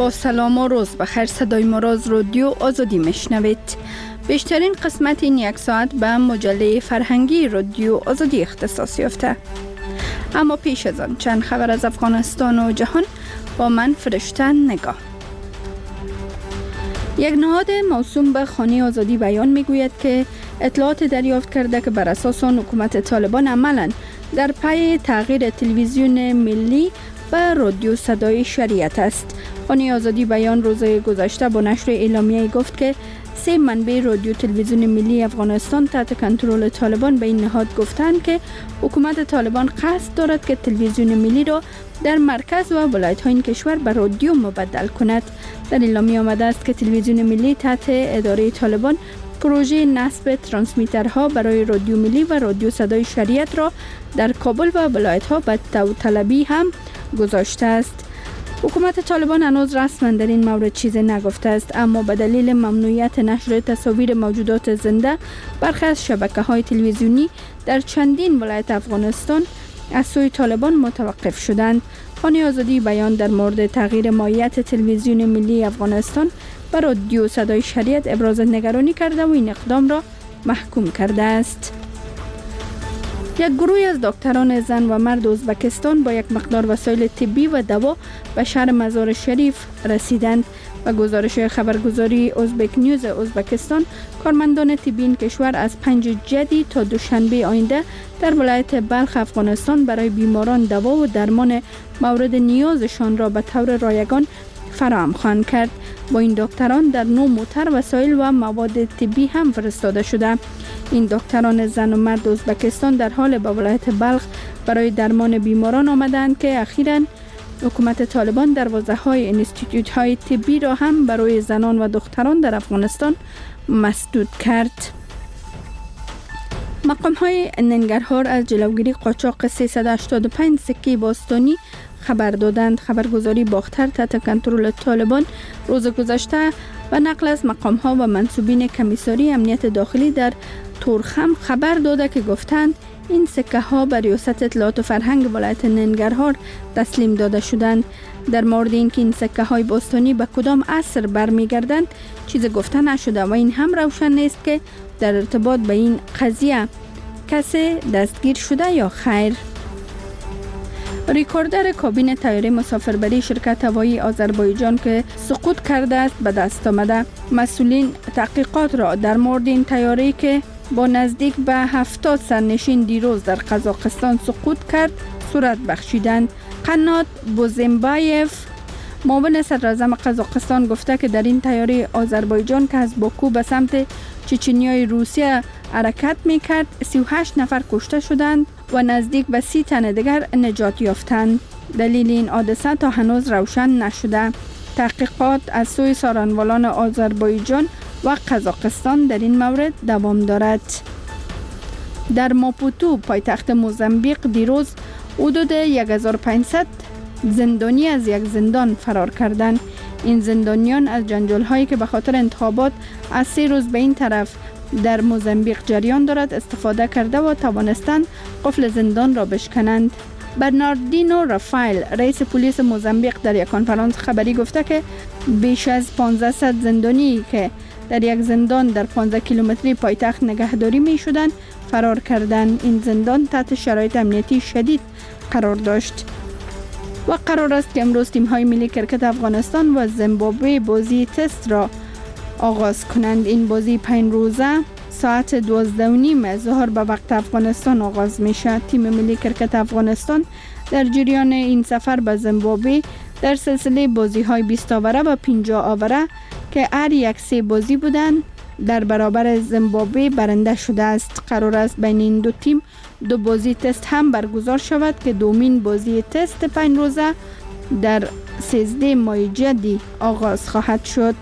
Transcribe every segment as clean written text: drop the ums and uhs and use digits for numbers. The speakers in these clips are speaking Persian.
با سلام و روز بخیر، صدای ما را از رادیو آزادی میشنوید. بیشترین قسمت این یک ساعت به مجله فرهنگی رادیو آزادی اختصاص یافته. اما پیش از آن چند خبر از افغانستان و جهان با من فرشته نگاه. یک نهاد موسوم به خانه آزادی بیان میگوید که اطلاعات دریافت کرده که بر اساس آن حکومت طالبان عملاً در پی تغییر تلویزیون ملی به رادیو صدای شریعت است. خانه آزادی بیان روز گذشته با نشر اعلامیه گفت که 3 منبع رادیو تلویزیون ملی افغانستان تحت کنترل طالبان به این نهاد گفتند که حکومت طالبان قصد دارد که تلویزیون ملی را در مرکز و ولایت‌های این کشور به رادیو مبدل کند. در اعلامیه آمده است که تلویزیون ملی تحت اداره طالبان پروژه نصب ترانسمیترها برای رادیو ملی و رادیو صدای شریعت را در کابل و ولایت‌ها به داوطلبی هم گذاشته است. حکومت طالبان هنوز رسما در این مورد چیزی نگفته است، اما به دلیل ممنوعیت نشر تصاویر موجودات زنده برخی از شبکه‌های تلویزیونی در چندین ولایت افغانستان از سوی طالبان متوقف شدند. خانه آزادی بیان در مورد تغییر ماهیت تلویزیون ملی افغانستان به رادیو صدای شریعت ابراز نگرانی کرده و این اقدام را محکوم کرده است. یک گروه از دکتران زن و مرد ازبکستان با یک مقدار وسایل طبی و دوا به شهر مزار شریف رسیدند. و گزارش خبرگزاری ازبک نیوز ازبکستان، کارمندان طبی این کشور از 5 جدی تا دوشنبه آینده در ولایت بلخ افغانستان برای بیماران دوا و درمان مورد نیازشان را به طور رایگان فراهم خواهند کرد. با این دکتران در 9 موتر وسایل و مواد طبی هم فرستاده شده. این دکتران زن و مرد ازبکستان در حال به ولایت بلخ برای درمان بیماران آمدند که اخیراً حکومت طالبان دروازه‌های انستیتوت‌های طبی را هم برای زنان و دختران در افغانستان مسدود کرد. مقام‌های ننگرهار از جلوگیری قاچاق 385 سکه باستانی خبر دادند. خبرگزاری باختر تحت کنترل طالبان روز گذشته و نقل از مقام‌ها و منصوبین کمیساری امنیت داخلی در تورخم خبر داده که گفتند این سکه ها به ریاست اطلاعات و فرهنگ ولایت ننگرهار تسلیم داده شدند. در مورد اینکه این سکه های باستانی به کدام عصر برمیگردند چیز گفته نشده و این هم روشن نیست که در ارتباط به این قضیه کسی دستگیر شده یا خیر. ریکوردر کابین طیاره مسافربری شرکت هوایی آذربایجان که سقوط کرده است به دست آمده. مسئولین تحقیقات را در مورد این طیاره که با نزدیک به 70 سرنشین دیروز در قزاقستان سقوط کرد صورت بخشیدند. قنات بوزمبایف معاون صدراعظم قزاقستان گفته که در این طیاره آذربایجان که از باکو به سمت چچنیای روسیه حرکت میکرد 38 نفر کشته شدند و نزدیک به 30 تن دیگر نجات یافتند. دلیل این حادثه تا هنوز روشن نشده. تحقیقات از سوی سارنوالان آذربایجان و قزاقستان در این مورد دوام دارد. در ماپوتو پایتخت موزامبیق دیروز حدود 1500 زندانی از یک زندان فرار کردند. این زندانیان از جنجال‌هایی که به خاطر انتخابات از 3 روز به این طرف در موزامبیق جریان دارد استفاده کرده و توانستند قفل زندان را بشکنند. برناردینو رافائل رئیس پلیس موزامبیق در یک کنفرانس خبری گفته که بیش از 1500 زندانی که در یک زندان در 15 کیلومتری پایتخت نگهداری می شدند فرار کردند. این زندان تحت شرایط امنیتی شدید قرار داشت. و قرار است که امروز تیم‌های ملی کرکت افغانستان و زیمبابوه بازی تست را آغاز کنند. این بازی 5 روزه ساعت 12:30 ظهر به وقت افغانستان آغاز میشه. تیم ملی کرکت افغانستان در جریان این سفر به زیمبابوه در سلسله بازی‌های 20 آوره و 50 آوره که هر یک 3 بازی بودند در برابر زیمبابوه برنده شده است. قرار است بین این دو تیم 2 بازی تست هم برگزار شود که دومین بازی تست 5 روزه در 13 ماه جدی آغاز خواهد شد.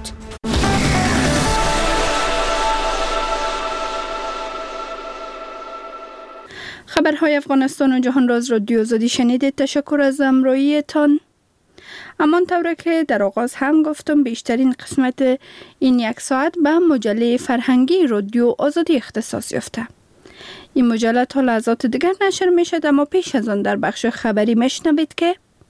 خبرهای افغانستان و جهان را از رادیو آزادی شنیدید. تشکر از همراهیتان. همان طوره که در آغاز هم گفتم بیشترین قسمت این یک ساعت به مجله فرهنگی رادیو آزادی اختصاص یافته. این مجله تا لحظات دیگر نشر می شد، اما پیش از آن در بخش خبری میشنوید که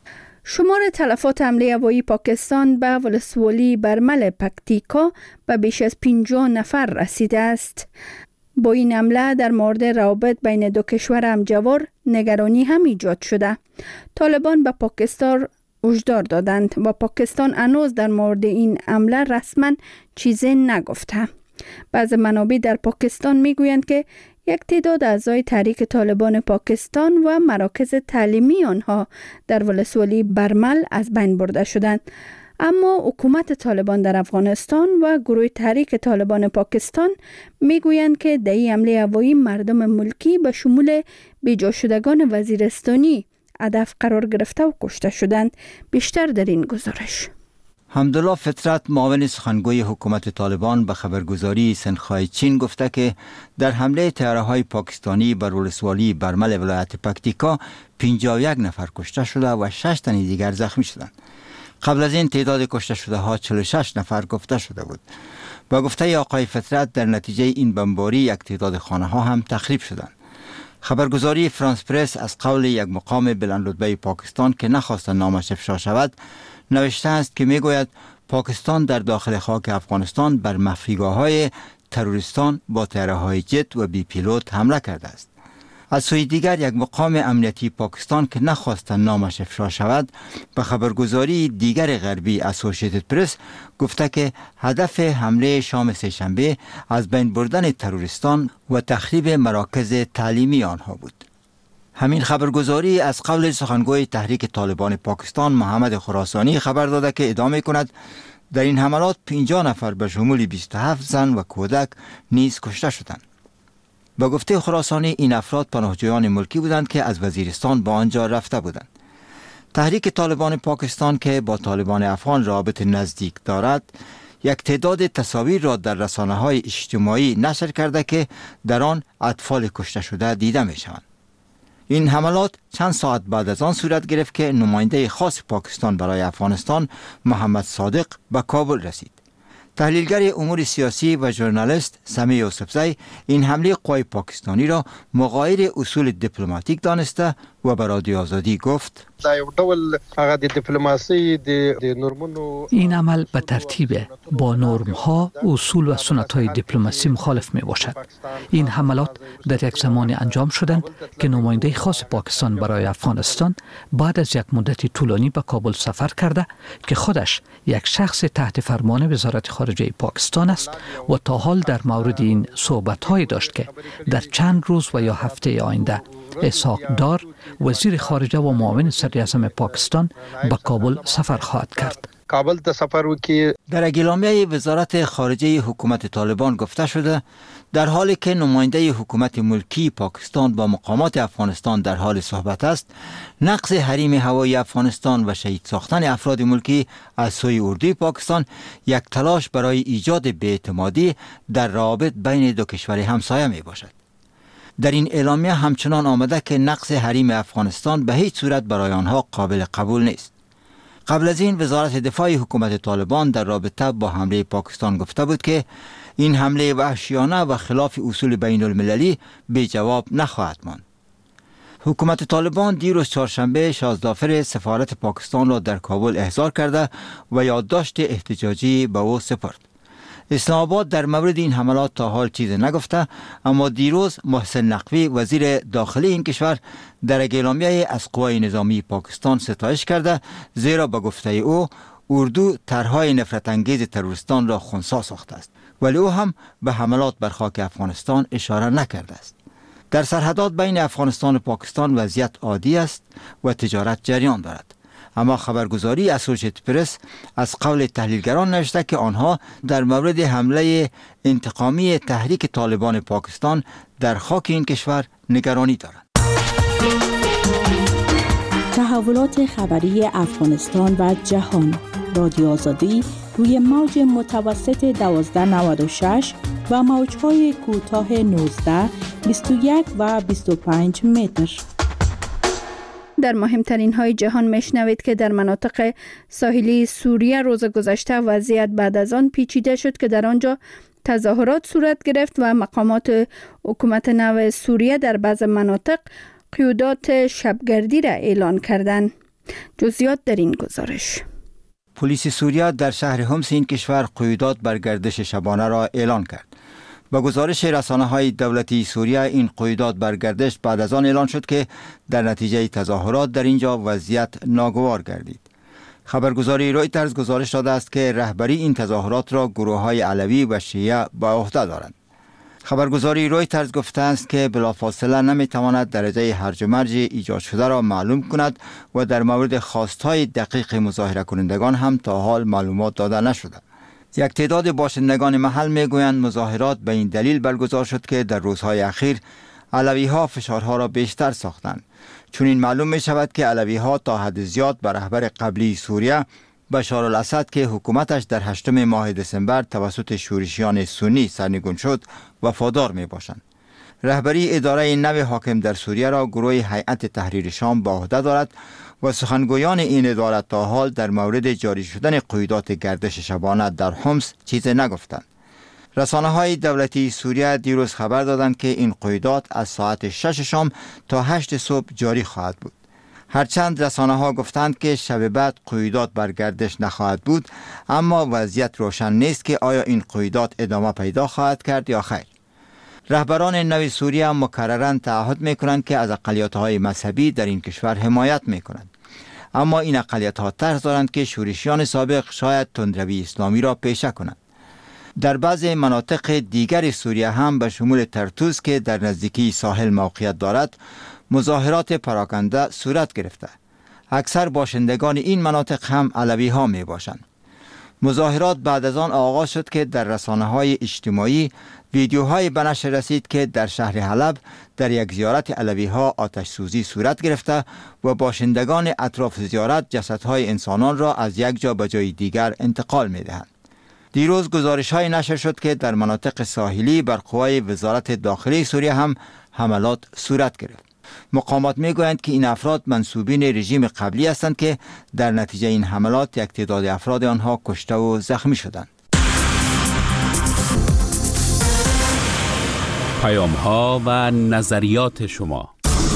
شمار تلفات حمله هوایی پاکستان به ولسوالی برمل پکتیکا به بیش از 50 نفر رسیده است. با این حمله در مورد روابط بین دو کشور همجوار نگرانی هم ایجاد شده. طالبان به پاکستان هشدار دادند و پاکستان هنوز در مورد این حمله رسما چیزی نگفته. بعض منابع در پاکستان میگویند که یک تعداد اعضای تحریک طالبان پاکستان و مراکز تعلیمی آنها در ولسوالی برمل از بین برده شدند. اما حکومت طالبان در افغانستان و گروه تحریک طالبان پاکستان میگویند که در این حمله هوایی مردم ملکی به شمول بیجا شدگان وزیرستانی هدف قرار گرفته و کشته شدند. بیشتر در این گزارش. حمدالله فطرت، معاون سخنگوی حکومت طالبان، به خبرگزاری سنخای چین گفته که در حمله طیاره‌های پاکستانی بر ولسوالی برمل ولایت پکتیکا 51 نفر کشته شده و 6 تن دیگر زخمی شدند. قبل از این تعداد کشته شده ها 46 نفر گفته شده بود. با گفته آقای فطرت، در نتیجه این بمباری یک تعداد خانه ها هم تخریب شدند. خبرگزاری فرانس پرس از قول یک مقام بلندرتبه پاکستان که نخواست نامش افشا شود نوشته است که میگوید پاکستان در داخل خاک افغانستان بر مخفیگاه‌های تروریستان با طیاره‌های جت و بی پیلوت حمله کرده است. از سوی دیگر یک مقام امنیتی پاکستان که نخواست نامش افشا شود به خبرگزاری دیگر غربی اسوسییتد پرس گفته که هدف حمله شام سه‌شنبه از بین بردن تروریستان و تخریب مراکز تعلیمی آنها بود. همین خبرگزاری از قول سخنگوی تحریک طالبان پاکستان محمد خراسانی خبر داده که ادامه کند در این حملات 50 نفر به شمول 27 زن و کودک نیز کشته شدند. با گفته خراسانی این افراد پناهجویان ملکی بودند که از وزیرستان به آنجا رفته بودند. تحریک طالبان پاکستان که با طالبان افغان رابط نزدیک دارد یک تعداد تصاویر را در رسانه‌های اجتماعی نشر کرده که در آن اطفال کشته شده دیده می‌شوند. این حملات چند ساعت بعد از آن صورت گرفت که نماینده خاص پاکستان برای افغانستان محمد صادق به کابل رسید. تحلیلگر امور سیاسی و ژورنالیست سمی یوسفزی این حمله قوای پاکستانی را مغایر اصول دیپلماتیک دانسته و به رادیو آزادی گفت این عمل به ترتیب با نرم‌ها، اصول و سنت‌های دیپلماسی مخالف می‌باشد. این حملات در یک زمانی انجام شدند که نماینده خاص پاکستان برای افغانستان بعد از یک مدت طولانی به کابل سفر کرده که خودش یک شخص تحت فرمان وزارت خارجه پاکستان است و تا حال در مورد این صحبت‌هایی داشت که در چند روز و یا هفته آینده اسحاق دار وزیر خارجه و معاون صدراعظم پاکستان به کابل سفر خواهد کرد. در اعلامیه وزارت خارجه حکومت طالبان گفته شده در حالی که نماینده حکومت ملکی پاکستان با مقامات افغانستان در حال صحبت است، نقض حریم هوایی افغانستان و شهید ساختن افراد ملکی از سوی اردوی پاکستان یک تلاش برای ایجاد بی‌اعتمادی در روابط بین دو کشور همسایه می باشد. در این اعلامیه همچنان آمده که نقض حریم افغانستان به هیچ صورت برای آنها قابل قبول نیست. قبل از این وزارت دفاع حکومت طالبان در رابطه با حمله پاکستان گفته بود که این حمله وحشیانه و خلاف اصول بین المللی بی جواب نخواهد ماند. حکومت طالبان دیروز چهارشنبه شازدافر سفارت پاکستان را در کابل احضار کرده و یادداشت احتجاجی به او سپرد. اسلام آباد در مورد این حملات تا حال چیزی نگفته، اما دیروز محسن نقوی وزیر داخلی این کشور در اعلامیه از قوای نظامی پاکستان ستایش کرده، زیرا به گفته او اردو طرحهای نفرت انگیز تروریستان را خنثی ساخته است، ولی او هم به حملات بر خاک افغانستان اشاره نکرده است. در سرحدات بین افغانستان و پاکستان وضعیت عادی است و تجارت جریان دارد. اما خبرگزاری اسوسییتد پرس از قول تحلیلگران نوشته که آنها در مورد حمله انتقامی تحریک طالبان پاکستان در خاک این کشور نگرانی دارند. تحولات خبری افغانستان و جهان. رادیو آزادی روی موج متوسط 1296 و موج‌های کوتاه 19، 21 و 25 متر. در مهمترین های جهان میشنوید که در مناطق ساحلی سوریه روز گذشته وضعیت بعد از آن پیچیده شد که در آنجا تظاهرات صورت گرفت و مقامات حکومت نو سوریه در بعض مناطق قیودات شبگردی را اعلان کردند. جزئیات در این گزارش. پلیس سوریه در شهر حمص این کشور قیودات بر گردش شبانه را اعلان کرد. با گزارش رسانه‌های دولتی سوریه این قیودات بر گردش بعد از آن اعلان شد که در نتیجه تظاهرات در اینجا وضعیت ناگوار گردید. خبرگزاری رویترز گزارش داده است که رهبری این تظاهرات را گروه‌های علوی و شیعه به عهده دارند. خبرگزاری رویترز گفته است که بلافاصله نمیتواند درجه هرج و مرج ایجاد شده را معلوم کند و در مورد خواستهای دقیق مظاهره کنندگان هم تا حال معلومات داده نشده. یک تعداد باشندگان محل میگویند مظاهرات به این دلیل برگزار شد که در روزهای اخیر علوی‌ها فشارها را بیشتر ساختند. چون این معلوم می شود که علوی‌ها تا حد زیاد بر رهبر قبلی سوریه بشار الاسد که حکومتش در 8 ماه دسامبر توسط شورشیان سنی سرنگون شد وفادار می باشند. رهبری اداره نو حاکم در سوریه را گروه هیئت تحریر شام به عهده دارد و سخنگویان این اداره تا حال در مورد جاری شدن قیودات گردش شبانه در حمص چیزی نگفتند. رسانه‌های دولتی سوریه دیروز خبر دادند که این قیودات از ساعت 6 شام تا 8 صبح جاری خواهد بود. هرچند رسانه‌ها گفتند که شب بعد قیودات بر گردش نخواهد بود، اما وضعیت روشن نیست که آیا این قیودات ادامه پیدا خواهد کرد یا خیر. رهبران نو سوریه مکرراً تعهد می‌کنند که از اقلیت‌های مذهبی در این کشور حمایت می‌کنند. اما این اقلیت‌ها ترس دارند که شورشیان سابق شاید تندروی اسلامی را پیشه کنند. در بعضی مناطق دیگر سوریه هم به شمول ترتوز که در نزدیکی ساحل موقعیت دارد مظاهرات پراکنده صورت گرفته. اکثر باشندگان این مناطق هم علوی ها می باشند. مظاهرات بعد از آن آغاز شد که در رسانه‌های اجتماعی ویدیوهای به نشر رسید که در شهر حلب در یک زیارت علوی ها آتش سوزی صورت گرفته و باشندگان اطراف زیارت جسدهای انسانان را از یک جا به جای دیگر انتقال می دهند. دیروز گزارش‌های نشر شد که در مناطق ساحلی بر قوای وزارت داخلی سوریه هم حملات صورت گرفت. مقامات میگویند که این افراد منسوبین رژیم قبلی هستند که در نتیجه این حملات یک تعداد افراد آنها کشته و زخمی شدند. پیام‌ها و نظریات شما.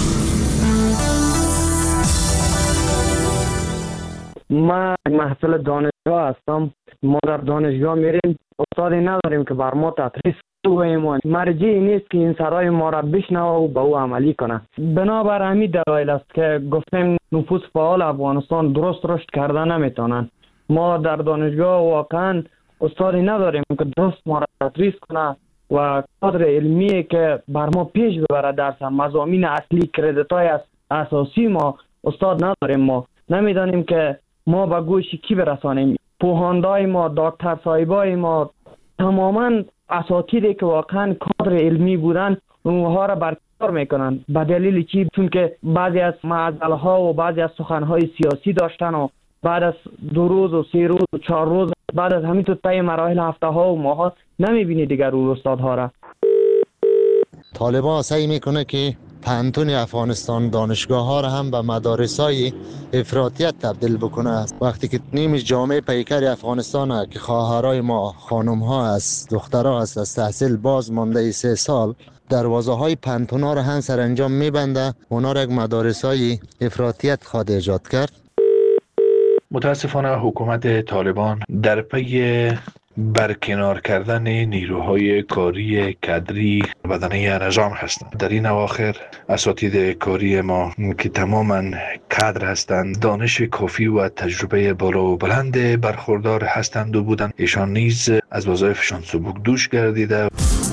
ما محصل دانشگاه هستم. ما در دانشگاه میریم، استادی نداریم که بر ما تدریس کنه. مرجعی نیست که این سرای ما را بشنوه و به او عملی کنه. بنابر همین دلایل است که گفتیم نفوذ فعال افغانستان درست رشد کرده نمیتونن. ما در دانشگاه واقعا استادی نداریم که درست ما را تدریس کنه و کادر علمی که بر ما پیش ببره درس مضامین اصلی کردیت‌های اساسی ما استاد نداریم. ما نمیدانیم که ما به گوش کی برسانیم. پوهاندای ما، دکتر صاحبای ما، تماما اساتیدی که واقعا کادر علمی بودن اونها را برکنار میکنن. به دلیل چی؟ چون که بعضی از معضله ها و بعضی از سخنهای سیاسی داشتن و بعد از 2 روز و 3 روز و 4 روز بعد از همین تو طی مراحل هفته ها و ماه ها نمیبینی دیگر اون استادها را. طالبان سعی میکنه که پانتون افغانستان دانشگاه ها را هم به مدارس های افراطیت تبدیل بکنه. وقتی که نیمش جامعه پیکر افغانستان که خواهرای ما خانم ها است، دخترها است، از تحصیل باز مانده 3 سال دروازه های پانتون ها را هم سرانجام میبنده. اونا را یک مدارس های افراطیت خواد ایجاد کرد. متاسفانه حکومت طالبان در پی برکنار کردن نیروهای کاری کادری بدنه نظام هستند. در این اواخر اساتید کاری ما که تماما کادر هستند، دانش کافی و تجربه بالا و بلند برخوردار هستند و بودند، ایشان نیز از وظایفشان سبک دوش گردیده.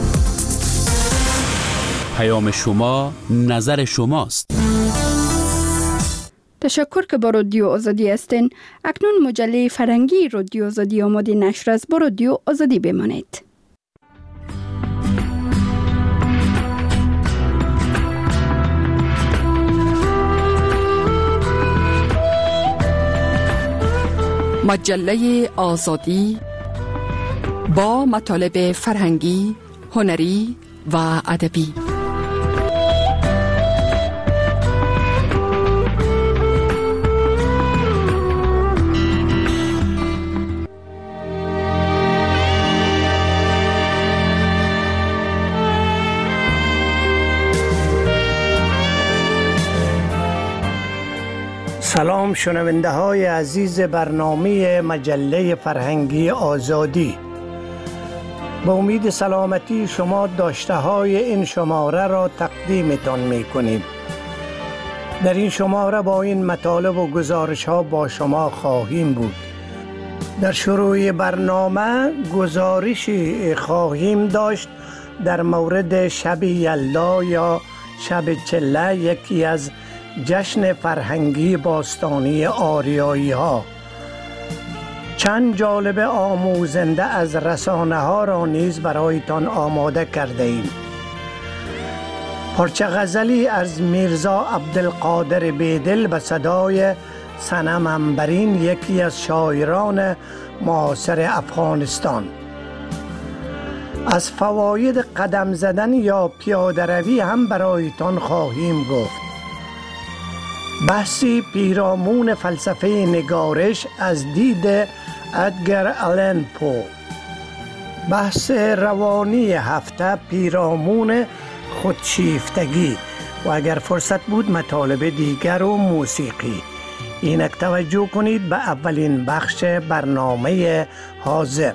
پیام شما، نظر شماست. تشکر که با رادیو آزادی هستین. اکنون مجله فرنگی رادیو آزادی آماده نشر است. با رادیو آزادی بمانید. مجله آزادی با مطالب فرهنگی، هنری و ادبی. سلام شنونده های عزیز برنامه مجله فرهنگی آزادی. با امید سلامتی شما داشته های این شماره را تقدیمتان می کنیم. در این شماره با این مطالب و گزارش ها با شما خواهیم بود. در شروع برنامه گزارشی خواهیم داشت در مورد شب یلدا یا شب چله، یکی از جشن فرهنگی باستانی آریایی ها. چند جالب آموزنده از رسانه ها را نیز برایتان آماده کرده ایم. پارچه غزلی از میرزا عبدالقادر بیدل به صدای صنم عنبرین، یکی از شاعران معاصر افغانستان. از فواید قدم زدن یا پیاده روی هم برایتان خواهیم گفت. بحثی پیرامون فلسفه نگارش از دید ادگر آلن پو. بحث روانی هفته پیرامون خودشیفتگی و اگر فرصت بود مطالب دیگر و موسیقی. اینک توجه کنید به اولین بخش برنامه حاضر.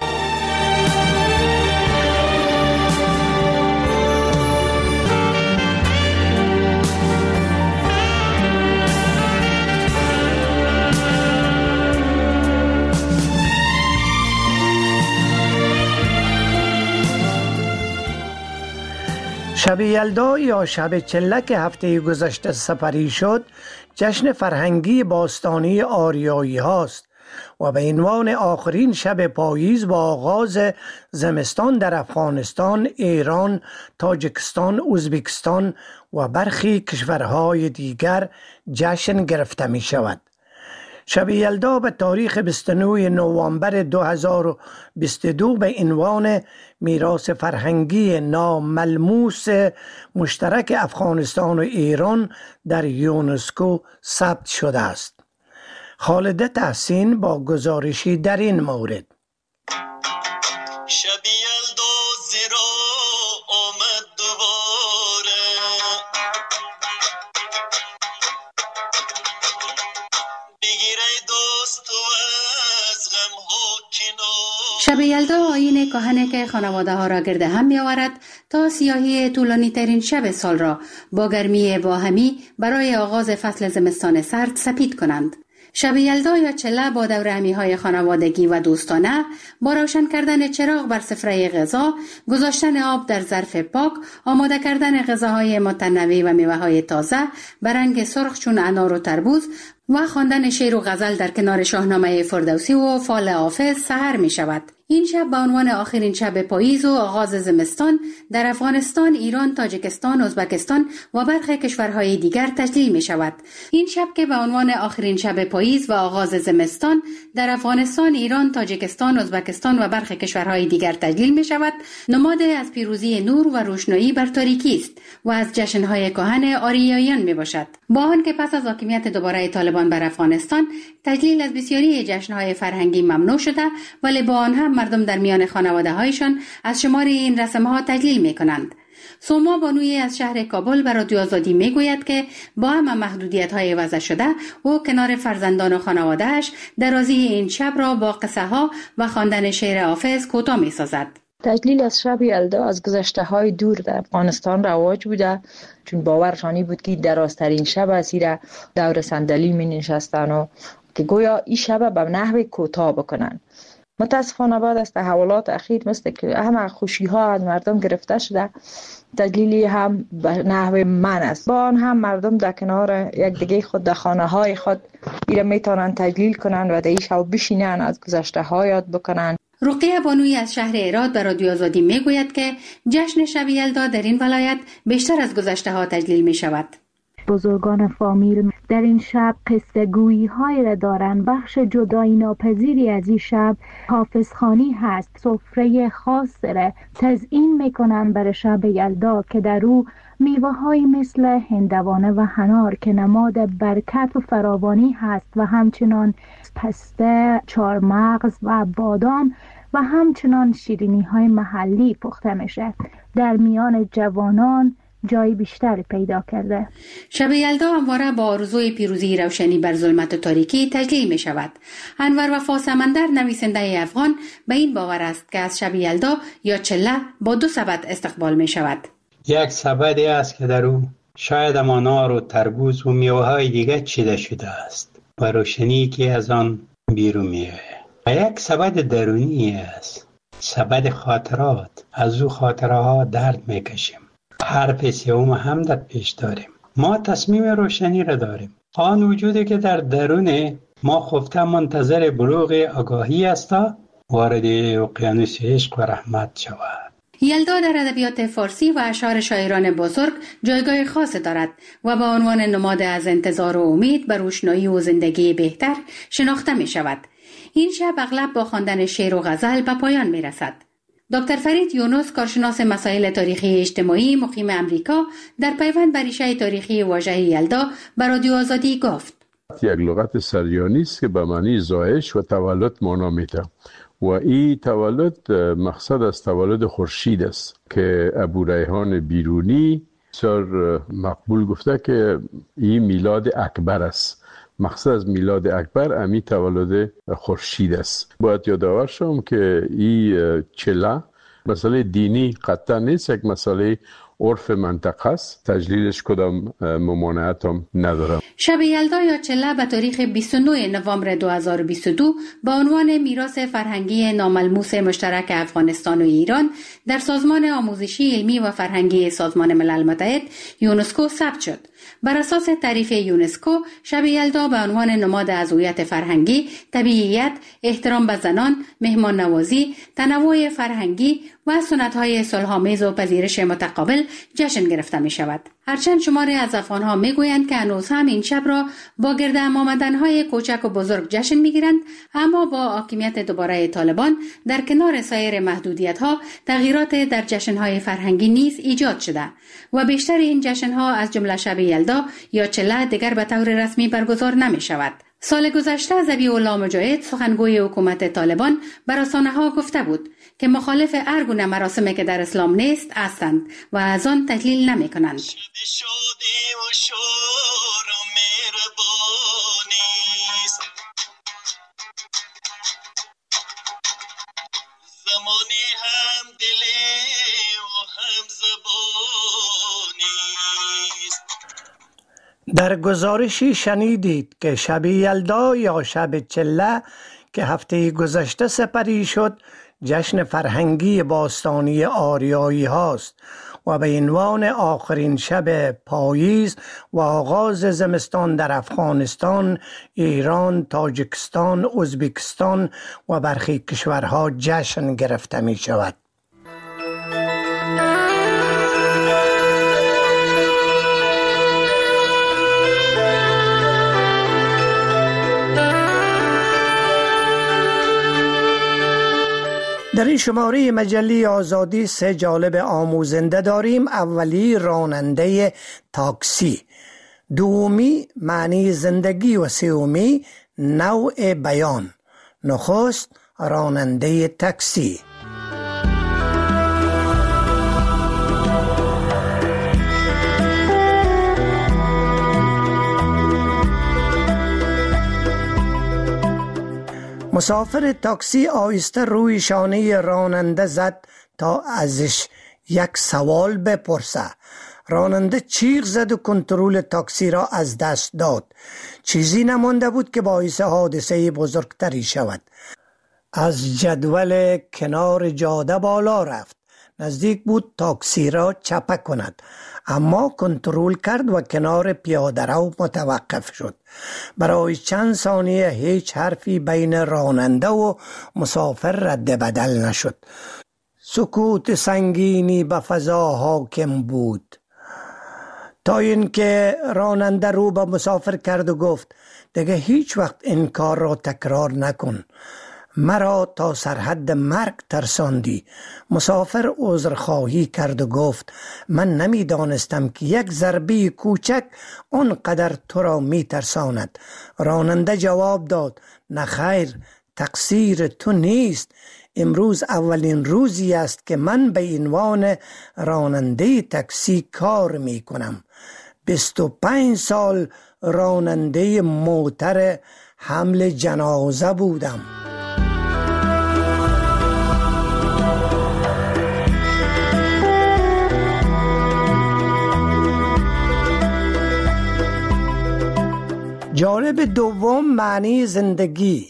شب یلدا یا شب چله که هفته گذشته سپری شد، جشن فرهنگی باستانی آریایی هاست و به عنوان آخرین شب پاییز با آغاز زمستان در افغانستان، ایران، تاجیکستان، ازبکستان و برخی کشورهای دیگر جشن گرفته می شود. شب یلدا به تاریخ 29 نوامبر 2022 به عنوان میراث فرهنگی ناملموس مشترک افغانستان و ایران در یونسکو ثبت شده است. خالد تحسین با گزارشی در این مورد. شب یلدا زیرا آمد دوباره، شب یلدا آیین کهنه که خانواده ها را گرد هم می آورد تا سیاهی طولانی ترین شب سال را با گرمی باهمی برای آغاز فصل زمستان سرد سپید کنند. شب یلدا یا چله با دور همی های خانوادگی و دوستانه، با روشن کردن چراغ بر سفره غذا، گذاشتن آب در ظرف پاک، آماده کردن غذاهای متنوع و میوه های تازه به رنگ سرخ چون انار و تربوز و خواندن شعر و غزل در کنار شاهنامه فردوسی و فال حافظ سحر می شود. این شب به عنوان آخرین شب پاییز و آغاز زمستان در افغانستان، ایران، تاجیکستان، ازبکستان و برخی کشورهای دیگر تجلیل می شود. این شب که به عنوان آخرین شب پاییز و آغاز زمستان در افغانستان، ایران، تاجیکستان، ازبکستان و برخی کشورهای دیگر تجلیل می شود، نماد از پیروزی نور و روشنایی بر تاریکی است و از جشنهای کهن آریاییان می باشد. با آنکه پس از حاکمیت دوباره طالبان بر افغانستان، تجلیل از بسیاری جشنهای فرهنگی ممنوع شده، ولی با آن هم مردم در میان خانواده هایشان از شمار این رسم ها تجلیل می کنند. سوما بانوی از شهر کابل به رادیو آزادی می گوید که با همه محدودیت های وضع شده و کنار فرزندان و خانوادهش درازی این شب را با قصه ها و خواندن شعر حافظ کوتاه می سازد. تجلیل از شب یلدا از گذشته های دور در افغانستان رواج بوده، چون باورشانی بود که درازترین شب است، زیرا دور صندلی می نشستن و که گویا این شب به نحو کوتاه بکنن. متاسفانه بعد از تحولات اخیر مثل که همه خوشی ها از مردم گرفته شده، تجلیلی هم به نحو من است. با آن هم مردم در کنار یک دیگه خود در خانه های خود ایره میتونن تجلیل کنن و در این شب بشینن، از گذشته ها یاد بکنن. رقیه بانوی از شهر هرات به رادیو آزادی میگوید که جشن شب یلدا در این ولایت بیشتر از گذشته ها تجلیل می شود. بزرگان فامیل در این شب قصه گویی های را دارند. بخش جدایی ناپذیری از این شب حافظخوانی هست. سفره خاص را تزیین میکنند برای شب یلدا که در او میوه های مثل هندوانه و حنار که نماد برکت و فراوانی هست و همچنان پسته، چارمغز و بادام و همچنان شیرینی های محلی پخته میشه. در میان جوانان جای بیشتری پیدا کرده. شب یلدا همواره با آرزوی پیروزی روشنی بر ظلمت و تاریکی تجلی می شود. انور وفا سمندر، نویسنده افغان، به این باور است که از شب یلدا یا چله با دو سبد استقبال می شود. یک سبدی است که در او شاید انار و تربوز و میوه‌های دیگر چیده شده است و روشنی که از آن بیرون میآید. و یک سبد درونی است، سبد خاطرات. از او خاطره ها درد میکشیم. حرف سوم هم در پیش داریم. ما تصمیم روشنی را داریم. آن وجودی که در درون ما خفته منتظر بلوغ آگاهی است تا وارد اقیانوس عشق و رحمت شود. یلدا در ادبیات فارسی و اشعار شاعران بزرگ جایگاه خاص دارد و به عنوان نماد از انتظار و امید بر روشنایی و زندگی بهتر شناخته می شود. این شب اغلب با خواندن شعر و غزل به پایان می رسد. دکتر فرید یونس، کارشناس مسائل تاریخی اجتماعی مقیم امریکا، در پیوند بر ریشه تاریخی واژه یلدا به رادیو آزادی گفت: یک لغت سریانی است که به معنی زایش و تولد معنا میده و این تولد مقصد از تولد خورشید است که ابو ریحان بیرونی بسیار مقبول گفته که این میلاد اکبر است. مقصد از میلاد اکبر امی تولد خورشید است. باید یادآور شم که این چله مسئله دینی قطعا نیست، یک مسئله عرف منطقه است. تجلیلش کدام ممانعت هم ندارم. شب یلدا یا چله به تاریخ 29 نوامبر 2022 با عنوان میراث فرهنگی ناملموس مشترک افغانستان و ایران در سازمان آموزشی علمی و فرهنگی سازمان ملل متحد یونسکو ثبت شد. بر اساس تعریف یونسکو، شب یلدا به عنوان نماد از هویت فرهنگی، طبیعیت، احترام به زنان، مهمان نوازی، تنوع فرهنگی و سنت‌های صلح‌آمیز و پذیرش متقابل جشن گرفته می شود. هرچند شماری از افغان‌ها می گویند که هنوز هم این شب را با گرد هم آمدن‌های کوچک و بزرگ جشن می گیرند، اما با حاکمیت دوباره طالبان در کنار سایر محدودیت‌ها تغییرات در جشن‌های فرهنگی نیز ایجاد شده و بیشتر این جشن‌ها از جمله شب یلدا یا چله دیگر به طور رسمی برگزار نمی شود. سال گذشته ذبیح الله مجاهد، سخنگوی حکومت طالبان، بر رسانه‌ها گفته بود که مخالف هر گونه مراسمی که در اسلام نیست هستند و از آن تحلیل نمی‌کنند. زمانی هم دلی و هم زبانی. در گزارشی شنیدید که شب یلدا یا شب چله که هفته گذشته سپری شد جشن فرهنگی باستانی آریایی هاست و به عنوان آخرین شب پاییز و آغاز زمستان در افغانستان، ایران، تاجیکستان، ازبکستان و برخی کشورها جشن گرفته می شود. در این شماره مجله آزادی 3 جالب آموزنده داریم. اولی راننده تاکسی، دومی معنی زندگی و سومی نوع بیان. نخست راننده تاکسی. مسافر تاکسی آهسته روی شانه راننده زد تا ازش یک سوال بپرسه. راننده چیغ زد و کنترل تاکسی را از دست داد. چیزی نمانده بود که باعث حادثه بزرگتری شود. از جدول کنار جاده بالا رفت. نزدیک بود تاکسی را چپه کند، اما کنترل کرد و کنار پیاده رو متوقف شد. برای چند ثانیه هیچ حرفی بین راننده و مسافر رد بدل نشد. سکوت سنگینی به فضا حاکم بود تا اینکه راننده رو به مسافر کرد و گفت دیگه هیچ وقت این کار را تکرار نکن. مرا تا سرحد مرگ ترساندی. مسافر عذرخواهی کرد و گفت من نمیدانستم که یک ضربه کوچک آنقدر تو را میترساند. راننده جواب داد نه خیر، تقصیر تو نیست. امروز اولین روزی است که من به عنوان راننده تاکسی کار می کنم. 25 سال راننده موتر حمل جنازه بودم. جالب دوم، معنی زندگی.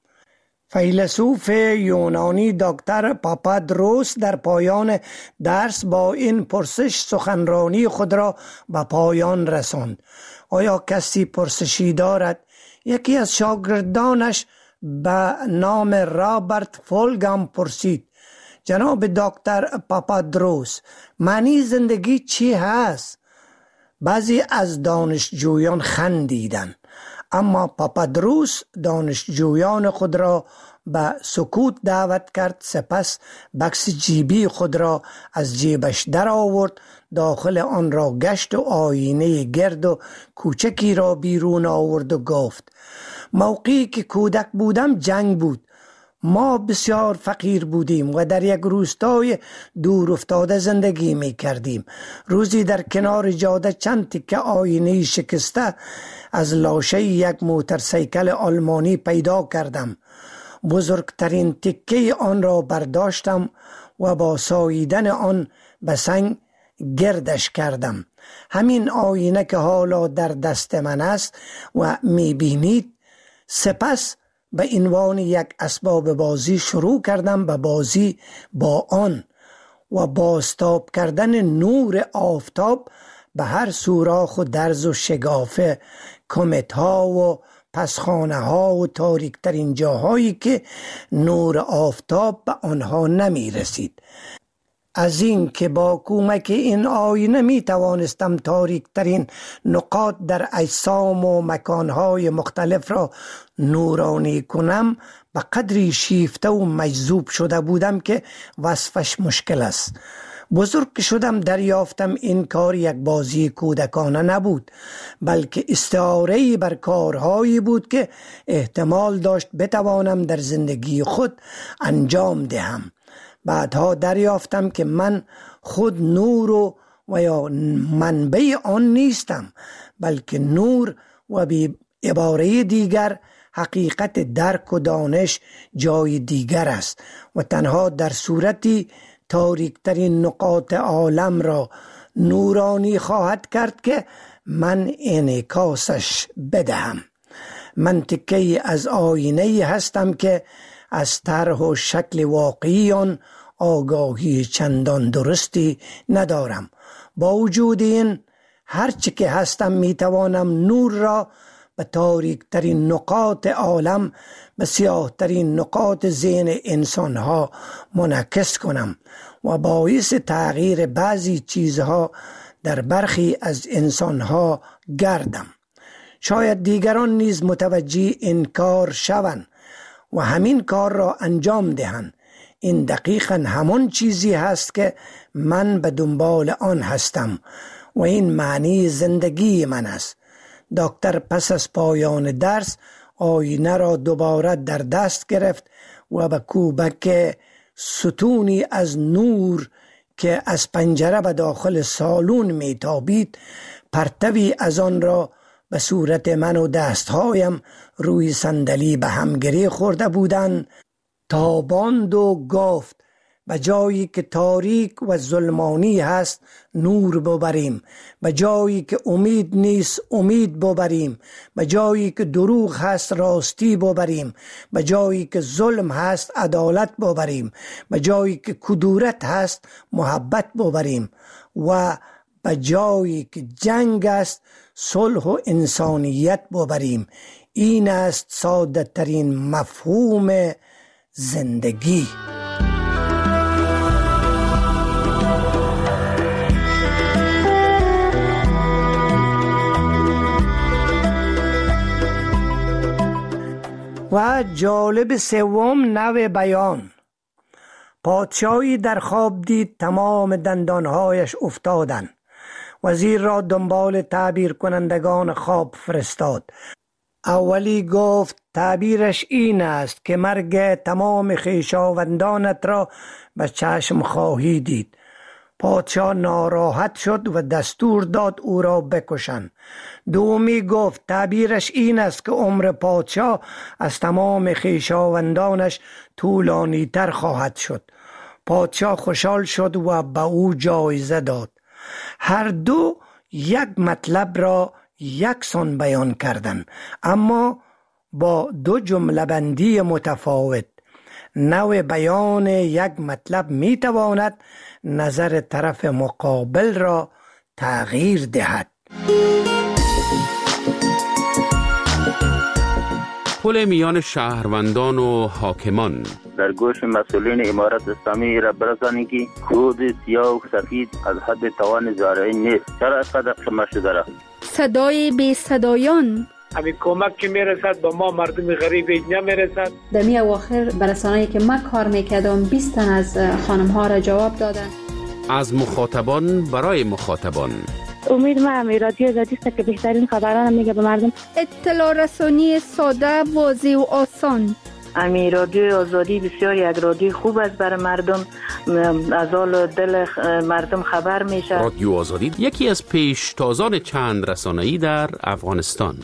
فیلسوف یونانی دکتر پاپادروس در پایان درس با این پرسش سخنرانی خود را به پایان رساند: آیا کسی پرسشی دارد؟ یکی از شاگردانش به نام رابرت فولگام پرسید: جناب دکتر پاپادروس، معنی زندگی چی هست؟ بعضی از دانشجویان خندیدند، اما پاپادروس دانشجویان خود را به سکوت دعوت کرد. سپس بکس جیبی خود را از جیبش در آورد، داخل آن را گشت و آینه گرد و کوچکی را بیرون آورد و گفت: موقعی که کودک بودم جنگ بود. ما بسیار فقیر بودیم و در یک روستای دور افتاده زندگی می کردیم. روزی در کنار جاده چند تکه آینه شکسته از لاشه یک موتورسیکل آلمانی پیدا کردم. بزرگترین تکه آن را برداشتم و با ساییدن آن به سنگ گردش کردم. همین آینه که حالا در دست من است و می بینید. سپس به عنوان یک اسباب بازی شروع کردم به بازی با آن و بازتاب کردن نور آفتاب به هر سوراخ و درز و شگافه، کمت ها و پسخانه ها و تاریک ترین جاهایی که نور آفتاب به آنها نمی رسید. از این که با کمک این آینه می توانستم تاریک ترین نقاط در اجسام و مکانهای مختلف را نورانی کنم، به قدری شیفته و مجذوب شده بودم که وصفش مشکل است. بزرگ شدم دریافتم این کار یک بازی کودکانه نبود، بلکه استعاره‌ای بر کارهایی بود که احتمال داشت بتوانم در زندگی خود انجام دهم. بعدها دریافتم که من خود نور و یا منبع آن نیستم، بلکه نور و به عباره دیگر حقیقت درک و دانش جای دیگر است و تنها در صورتی تاریکترین نقاط عالم را نورانی خواهد کرد که من انعکاسش بدهم. من تکه‌ای از آینه هستم که از طرح و شکل واقعی آن آگاهی چندان درستی ندارم. با وجود این هرچه که هستم میتوانم نور را به تاریک ترین نقاط عالم، به سیاه ترین نقاط ذهن انسان ها منعکس کنم و باعث تغییر بعضی چیزها در برخی از انسان ها گردم. شاید دیگران نیز متوجه این کار شوند و همین کار را انجام دهند. این دقیقاً همان چیزی هست که من به دنبال آن هستم و این معنی زندگی من است. دکتر پس از پایان درس آینه را دوباره در دست گرفت و به کوبک ستونی از نور که از پنجره به داخل سالن میتابید پرتوی از آن را به صورت من و دستهایم روی صندلی به هم گره خورده بودند تاباند و گفت: به جایی که تاریک و ظلمانی هست نور ببریم، به جایی که امید نیست امید ببریم، به جایی که دروغ هست راستی ببریم، به جایی که ظلم هست عدالت ببریم، به جایی که کدورت هست محبت ببریم و به جایی که جنگ است صلح و انسانیت ببریم. این است ساده ترین مفهوم زندگی. و جالب سوم، نوع بیان. پادشاهی در خواب دید تمام دندانهایش افتادند. وزیر را دنبال تعبیر کنندگان خواب فرستاد. اولی گفت تعبیرش این است که مرگ تمام خویشاوندانت را به چشم خواهی دید. پادشاه ناراحت شد و دستور داد او را بکشند. دومی گفت تعبیرش این است که عمر پادشاه از تمام خویشاوندانش طولانی تر خواهد شد. پادشاه خوشحال شد و به او جایزه داد. هر دو یک مطلب را یکسان بیان کردند، اما با دو جمله بندی متفاوت. نوع بیان یک مطلب می تواند نظر طرف مقابل را تغییر دهد. پل میان شهروندان و حاکمان. در گوش مسئولین امارت اسلامی را برسانید که کود سیاه و سفید از حد توان زارعین نیست. چرا اینقدر خاموش شده را؟ صدای بی صدایان. همین کمک که میرسد به ما مردم غریب نمیرسد. در می اواخر برسانه‌ای که من کار میکردم 20 تن از خانم ها را جواب دادن. از مخاطبان برای مخاطبان. امید ما همی رادیو آزادی است که بهترین خبران میگه به مردم. اطلاع رسانی ساده، واضح و آسان. امی رادیو آزادی بسیار یک رادیو خوب است برای مردم، از حال دل مردم خبر میشه. رادیو آزادی یکی از پیشتازان چند رسانه‌ای در افغانستان.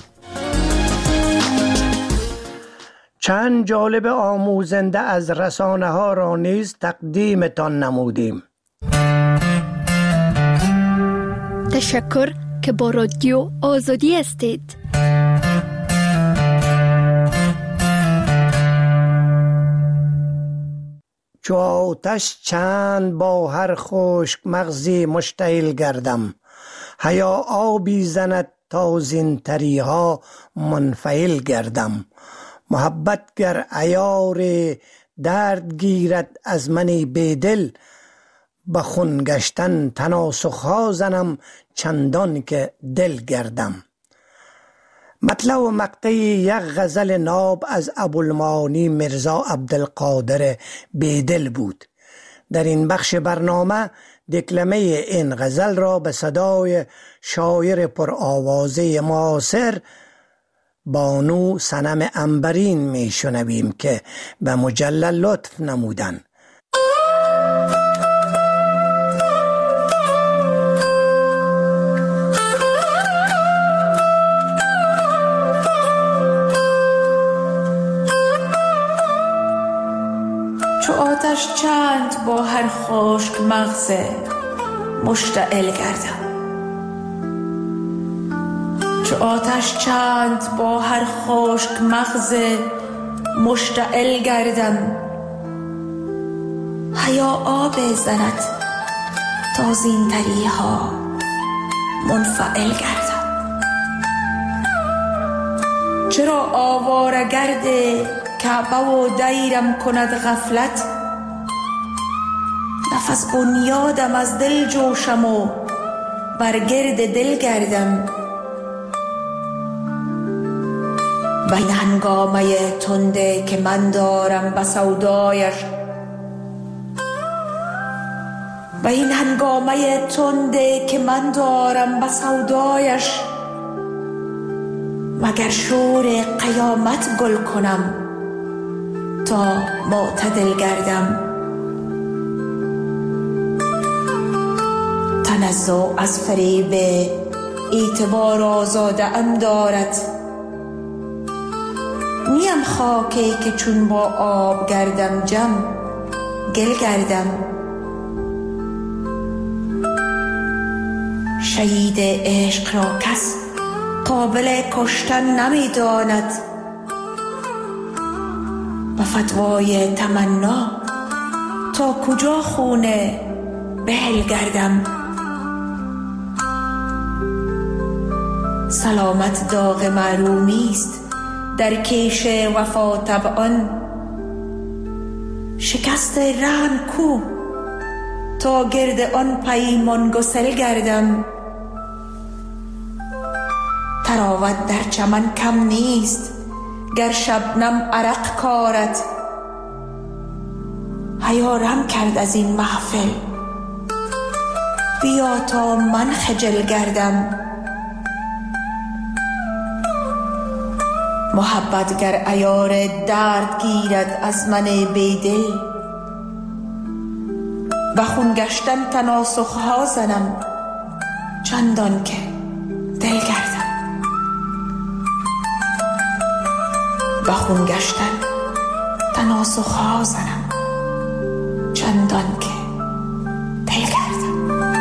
چند جالب آموزنده از رسانه ها را نیز تقدیمتان نمودیم. تشکر که با رادیو آزادی هستید. چو آتش چند با هر خشک مغزی مشتعل گردم، حیا آبی زند تا زین تریها منفعل گردم. محبت گر عیار درد گیرد از منی بیدل، به خون گشتن تناسخها زنم چندان که دل گردم. مطلع و مقطع یک غزل ناب از ابوالمعانی مرزا عبدالقادر بیدل بود. در این بخش برنامه دکلمه این غزل را به صدای شاعر پرآوازه معاصر بانو صنم عنبرین می شنویم که به مجله لطف نمودند. چو آتش چند با هر خشک مغز مشتعل گردم، چو آتش چند با هر خشک مغز مشتعل گردم. حیا آب زند تا زین تریها منفعل گردم. چرا آواره گرد کعبه و دیرم کند غفلت، نفس بنیادم از دل جوشم و بر گرد دل گردم. بین هنگامه تنده که من دارم به سودایش، بین هنگامه تنده که من دارم به سودایش، مگر شور قیامت گل کنم تا معتدل گردم. تنزع از فریب اعتبار آزاده ام دارد، نیم خاکی که چون با آب گردم جم گل گردم. شهید عشق را کس قابل کشتن نمی داند، به فتوای تمنا تا کجا خونه بهل گردم. سلامت داغ معلومی است در کیش وفا طبعان، شکست رحم کو تا گرد آن پیمان گسل گردم. تراوت در چمن کم نیست گر شبنم عرق کارد، حیارم کرد از این محفل بیا تا من خجل گردم. محبت گر عیار درد گیرد از من بیدل، و خون گشتن تناسخها زنم چندان که دل گردم. و خون گشتن تناسخها زنم چندان که دل گردم.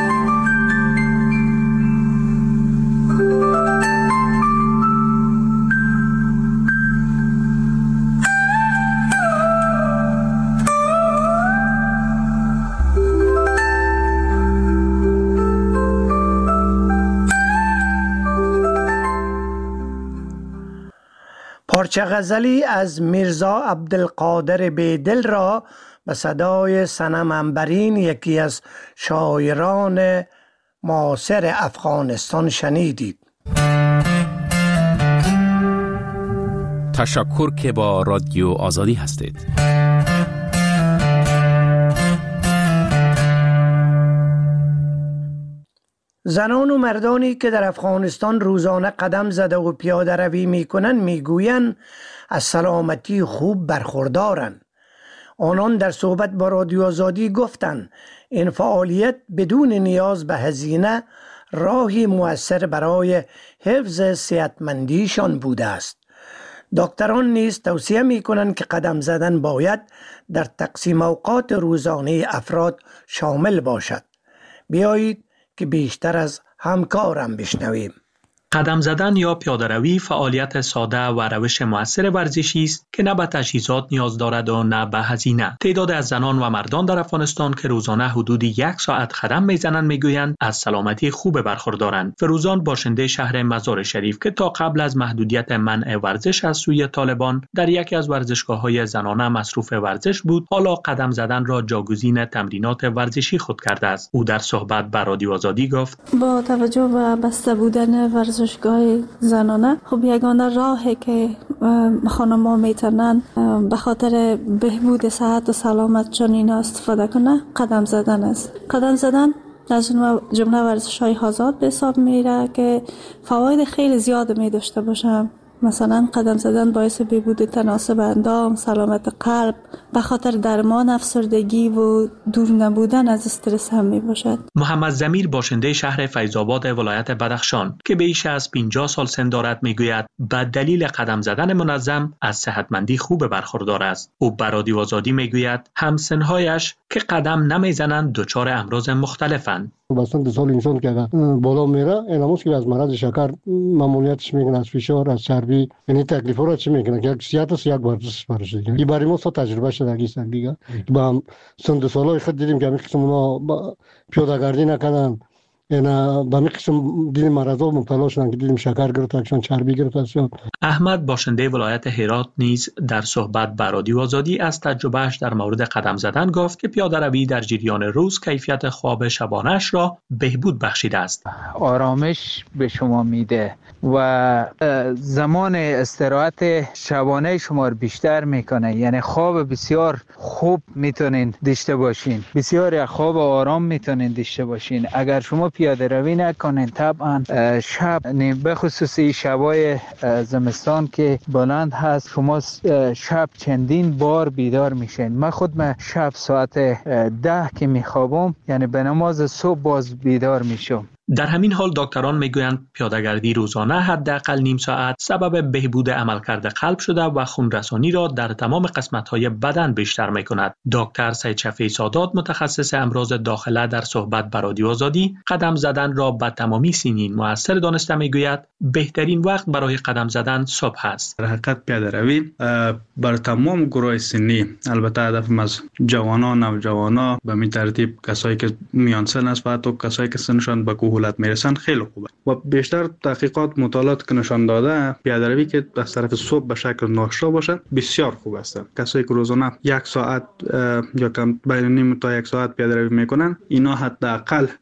پارچه غزلی از میرزا عبدالقادر بیدل را به صدای صنم عنبرین، یکی از شاعران معاصر افغانستان شنیدید. تشکر که با رادیو آزادی هستید. زنان و مردانی که در افغانستان روزانه قدم زده و پیاده روی میکنند میگویند از سلامتی خوب برخوردارند. آنان در صحبت با رادیو آزادی گفتند این فعالیت بدون نیاز به هزینه راهی مؤثر برای حفظ صحتمندیشان بوده است. دکتران نیز توصیه میکنند که قدم زدن باید در تقسیم اوقات روزانه افراد شامل باشد. بیایید که بیشتر از همکارم بشنویم. قدم زدن یا پیاده‌روی فعالیت ساده و روش مؤثر ورزشی است که نه به تجهیزات نیاز دارد و نه به هزینه. تعداد از زنان و مردان در افغانستان که روزانه حدود 1 ساعت قدم میزنند میگویند از سلامتی خوب برخوردارند. فروزان باشنده شهر مزار شریف که تا قبل از محدودیت منع ورزش از سوی طالبان در یکی از ورزشگاه‌های زنانه مصروف ورزش بود، حالا قدم زدن را جاگزین تمرینات ورزشی خود کرده است. او در صحبت با رادیو آزادی گفت: با توجه به بسته بودن ورزشگاه زنانه، خب یگانه راهی که خانم‌ها میتونن به خاطر بهبود صحت و سلامت جنین استفاده کنه قدم زدن است. قدم زدن از جمله ورزش‌های آزاد به حساب میره که فواید خیلی زیاد می داشته باشه. مثلا قدم زدن باعث بهبود تناسب اندام، سلامت قلب، به خاطر درمان افسردگی و دور نبودن از استرس هم می باشد. محمد ضمیر باشنده شهر فیض‌آباد ولایت بدخشان که بیش از 50 سال سن دارد میگوید به دلیل قدم زدن منظم از صحتمندی خوب برخوردار است. او به رادیو آزادی میگوید همسن‌هایش که قدم نمیزنند دچار امراض مختلفند. بسنت سال انسان که بالا میره اینموس که از مرض شکر ممنوعیتش میکنه، از فشار، از چربی، یعنی تکلیفا را چی میکنه که اکثریت از یک ورزش برشه. این برای ما تجربه شده است دیگه. با سن سالای خود دیدیم که همین قسم اونا پیاده‌گردی نکنن، اینا با همین قسم دیدیم مرضا مبتلا شدن که دیدیم شکر گرفتن، چربی گرفتن. احمد باشنده ولایت هرات نیز در صحبت با رادیو آزادی از تجربهش در مورد قدم زدن گفت که پیاده‌روی در جریان روز کیفیت خواب شبانه‌اش را بهبود بخشیده است. آرامش به شما میده و زمان استراحت شبانه شما رو بیشتر میکنه، یعنی خواب بسیار خوب میتونین داشته باشین، بسیار خواب آرام میتونین داشته باشین. اگر شما پیاده روی نکنین طبعا شب، به خصوص شبای زمستان که بلند هست، شما شب چندین بار بیدار میشین. من خود شب ساعت 10 که میخوابم، یعنی به نماز صبح باز بیدار میشم. در همین حال دکتران میگویند پیاده‌گردی روزانه حداقل نیم ساعت سبب بهبود عملکرد قلب شده و خون رسانی را در تمام قسمت‌های بدن بیشتر می‌کند. دکتر سید شفیع سادات متخصص امراض داخله در صحبت با رادیو آزادی قدم زدن را به تمامی سنین مؤثر دانسته میگوید بهترین وقت برای قدم زدن صبح است. در حقیقت پیاده‌روی بر تمام گروه سنی، البته هدف از جوانان، نوجوانان، به این ترتیب کسایی که میان سن است و حتی کسایی که سنشان به کهولت میرسن خیلی خوبه و بیشتر تحقیقات مطالعات که نشان داده پیاده‌روی که از طرف صبح به شکل ناشتا باشد بسیار خوب است. کسایی که روزانه 1 ساعت یا کم بین نیم تا 1 ساعت پیاده‌روی میکنن، اینا حداقل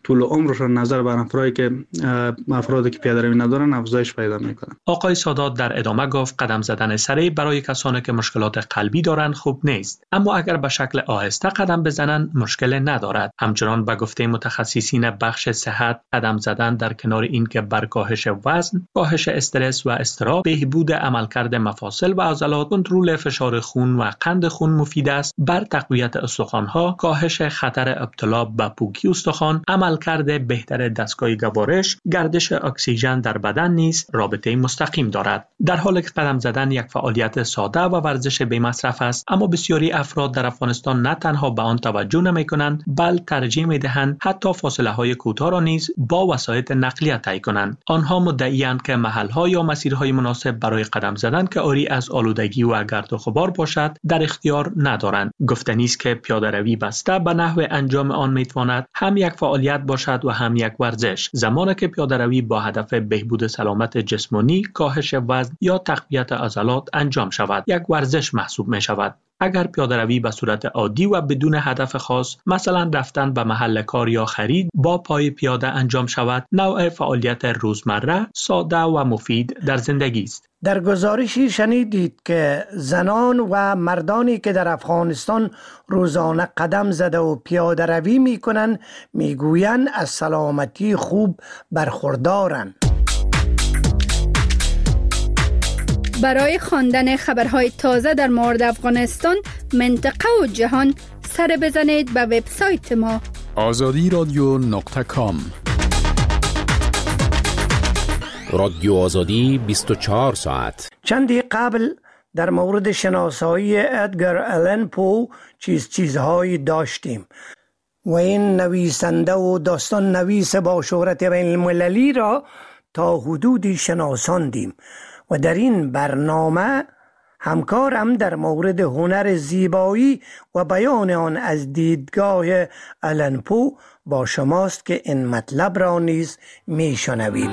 طول عمرشان نظر بر افرادی که پیاده روی ندارن افزایش پیدا میکنه. آقای سادات در ادامه گفت قدم زدن سریع برای کسانی که مشکلات قلبی دارند خوب نیست، اما اگر به شکل آهسته قدم بزنند مشکل ندارد. همچنان به گفته متخصصین بخش صحت، قدم زدن در کنار این که بر کاهش وزن، کاهش استرس و اضطراب، بهبود عملکرد مفاصل و عضلات، کنترل فشار خون و قند خون مفید است. بر تقویت استخوان‌ها، کاهش خطر ابتلا به پوکی استخوان، عملکرد بهتر دستگاه گوارش، گردش اکسیژن در بدن نیز رابطه مستقیم دارد. در حالی که قدم زدن یک فعالیت ساده و ورزش بی مصرف است، اما بسیاری افراد در افغانستان نه تنها به آن توجه نمی‌کنند، بل ترجیح می‌دهند حتی فاصله‌های کوتاه را نیز با وسایل نقلیه طی کنند. آنها مدعی‌اند که محل‌ها یا مسیرهای مناسب برای قدم زدن که عاری از آلودگی و گرد و غبار باشد در اختیار ندارند. گفتنی است که پیاده‌روی بسته به نحو انجام آن می‌تواند هم یک فعالیت باشد و هم یک ورزش. زمانی که پیاده‌روی با هدف بهبود سلامت جسمانی، کاهش وزن یا تقویت عضلات انجام شود، یک ورزش محسوب می‌شود. اگر پیاده‌روی به صورت عادی و بدون هدف خاص، مثلا رفتن به محل کار یا خرید، با پای پیاده انجام شود، نوع فعالیت روزمره، ساده و مفید در زندگی است. در گزارشی شنیدید که زنان و مردانی که در افغانستان روزانه قدم زده و پیاده روی می کنند میگویند از سلامتی خوب برخوردارند. برای خواندن خبرهای تازه در مورد افغانستان، منطقه و جهان، سر بزنید به وبسایت ما azadiradyo.com. رادیو آزادی 24 ساعت. چندی قبل در مورد شناسایی ادگر آلن پو چیزهایی داشتیم و این نویسنده و داستان نویس با شهرت بین المللی را تا حدودی شناساندیم و در این برنامه همکارم در مورد هنر زیبایی و بیان آن از دیدگاه آلن پو با شماست که این مطلب را نیز میشنویم.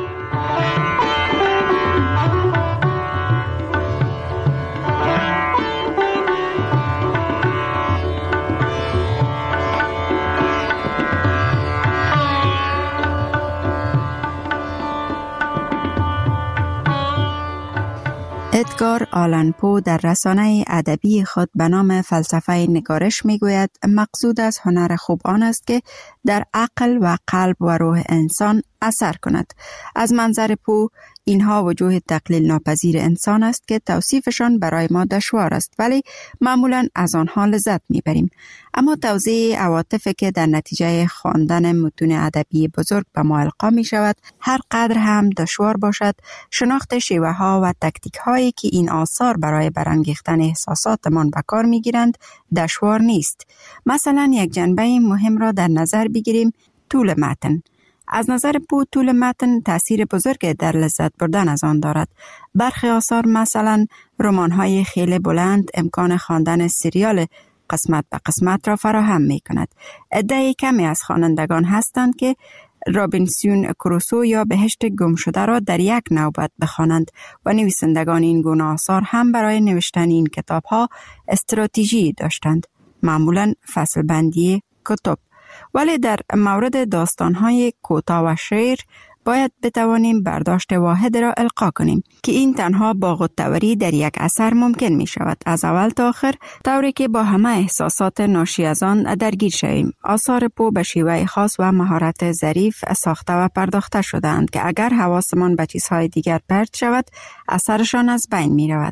ادگار آلن پو در رسانه ادبی خود به نام فلسفه نگارش میگوید مقصود از هنر خوب آن است که در عقل و قلب و روح انسان اثر کند. از منظر پو اینها وجوه تقلیل ناپذیر انسان است که توصیفشان برای ما دشوار است، ولی معمولا از آنها لذت میبریم. اما توضیح عواطفی که در نتیجه خواندن متون ادبی بزرگ به ما القا می شود هر قدر هم دشوار باشد، شناخت شیوه ها و تکتیک هایی که این آثار برای برانگیختن احساساتمان به کار می گیرند دشوار نیست. مثلا یک جنبه مهم را در نظر بگیریم، طول متن. از نظر پو طول متن تأثیر بزرگ در لذت بردن از آن دارد. برخی آثار مثلا رمان‌های خیلی بلند امکان خواندن سریال قسمت به قسمت را فراهم می کند. عده کمی از خوانندگان هستند که رابینسون کروسو یا بهشت گم شده را در یک نوبت بخوانند و نویسندگان این گونه آثار هم برای نوشتن این کتاب‌ها استراتژی داشتند، معمولاً فصل بندی کتب. ولی در مورد داستان‌های کوتاه و شعر باید بتوانیم برداشت واحد را القا کنیم که این تنها با غوطه‌وری در یک اثر ممکن می شود، از اول تا آخر، طوری که با همه احساسات ناشی از آن درگیر شویم. آثار پو به شیوه خاص و مهارت ظریف ساخته و پرداخته شده‌اند که اگر حواسمان به چیزهای دیگر پرت شود اثرشان از بین می رود.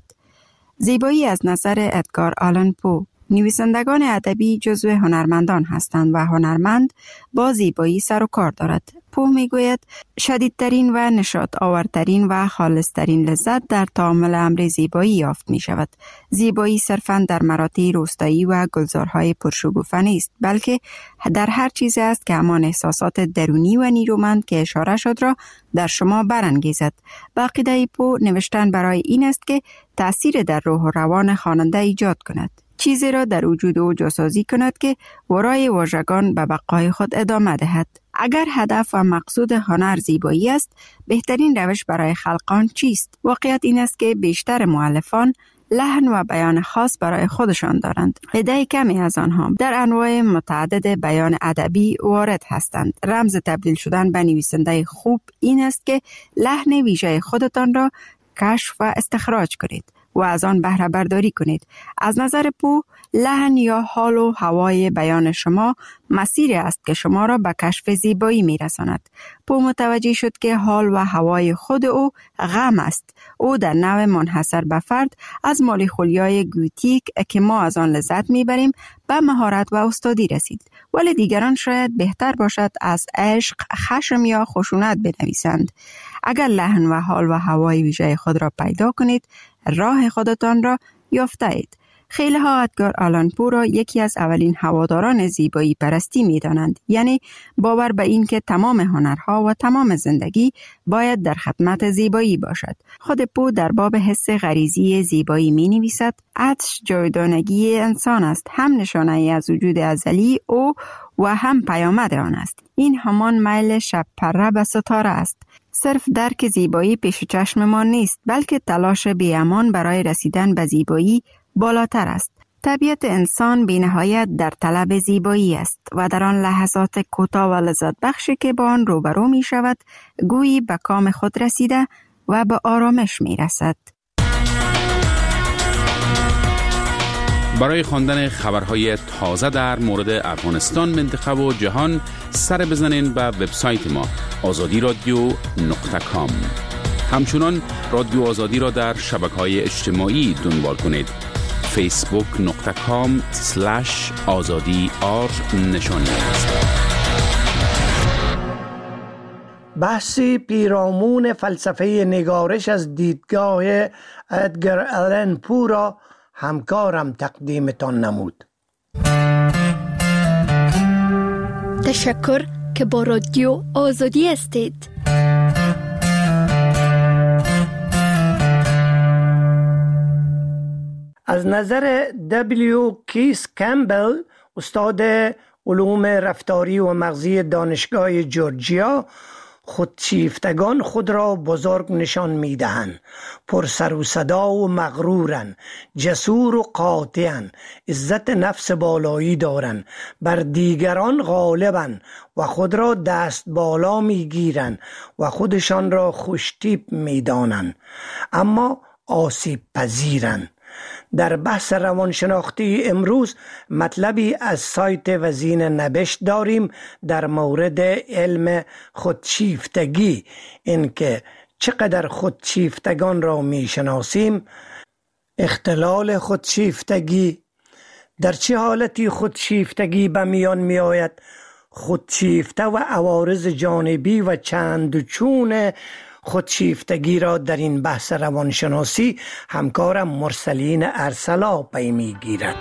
زیبایی از نظر ادگار آلن پو. نویسندگان ادبی جزو هنرمندان هستند و هنرمند با زیبایی سر و کار دارد. پو میگوید شدیدترین و نشاط آورترین و خالصترین لذت در تعامل امر زیبایی یافت می شود. زیبایی صرفاً در مراتع روستایی و گلزارهای پرشکوفه نیست، بلکه در هر چیزی است که همان احساسات درونی و نیرومند که اشاره شد را در شما برانگیزد. با عقیده پو نوشتن برای این است که تأثیر در روح و روان خواننده ایجاد کند، چیزی را در وجود او جاسازی کند که ورای واژگان به بقای خود ادامه دهد. اگر هدف و مقصود هنر زیبایی است، بهترین روش برای خلقان چیست؟ واقعیت این است که بیشتر مؤلفان لحن و بیان خاص برای خودشان دارند. عده کمی از آنها در انواع متعدد بیان ادبی وارد هستند. رمز تبدیل شدن به نویسنده خوب این است که لحن ویژه خودتان را کشف و استخراج کنید و از آن بهره برداری کنید. از نظر پو، لحن یا حال و هوای بیان شما مسیری است که شما را به کشف زیبایی می رساند. پو متوجه شد که حال و هوای خود او غم است. او در نوع منحصر به فرد از مالیخولیای گوتیک که ما از آن لذت می بریم به مهارت و استادی رسید. ولی دیگران شاید بهتر باشد از عشق، خشم یا خشونت بنویسند. اگر لحن و حال و هوای ویژه خود را پیدا کنید، راه خودتان را یافته اید. خیلی ها ادگار آلان پو را یکی از اولین هواداران زیبایی پرستی می دانند. یعنی باور به این که تمام هنرها و تمام زندگی باید در خدمت زیبایی باشد. خود پو در باب حس غریزی زیبایی می نویسد: عطش جاودانگی انسان است، هم نشانه ای از وجود ازلی او و هم پیامد آن است. این همان میل شب پره به ستاره است. صرف درک زیبایی پیش چشم ما نیست، بلکه تلاش بی‌امان برای رسیدن به زیبایی بالاتر است. طبیعت انسان بی نهایت در طلب زیبایی است و در آن لحظات کوتاه و لذت بخشی که با آن روبرو می شود، گویی به کام خود رسیده و به آرامش می رسد. برای خواندن خبرهای تازه در مورد افغانستان، منطقه و جهان سر بزنین به وبسایت ما azadiradio.com. همچنان رادیو آزادی را در شبکه‌های اجتماعی دنبال کنید. facebook.com/azadi_r نشانی است. بحثی پیرامون فلسفه نگارش از دیدگاه ادگر آلن پو را همکارم تقدیمتان نمود. تشکر که با رادیو آزادی هستید. از نظر دبلیو کیس کمبل، استاد علوم رفتاری و مغزی دانشگاه جورجیا، خودشیفتگان خود را بزرگ نشان می دهند، پر سر و صدا و مغرورن، جسور و قاطعن، عزت نفس بالایی دارن، بر دیگران غالبن و خود را دست بالا می گیرن و خودشان را خوشتیپ می دانن، اما آسیب پذیرن. در بحث روانشناختی امروز مطلبی از سایت وزین نبشت داریم در مورد علم خودشیفتگی، اینکه چقدر خودشیفتگان را می شناسیم، اختلال خودشیفتگی، در چه حالتی خودشیفتگی به میان می آید، خودشیفته و عوارض جانبی و چند و چون خودشیفتگی را در این بحث روانشناسی همکارم مرسلین ارسلا پی می گیرد.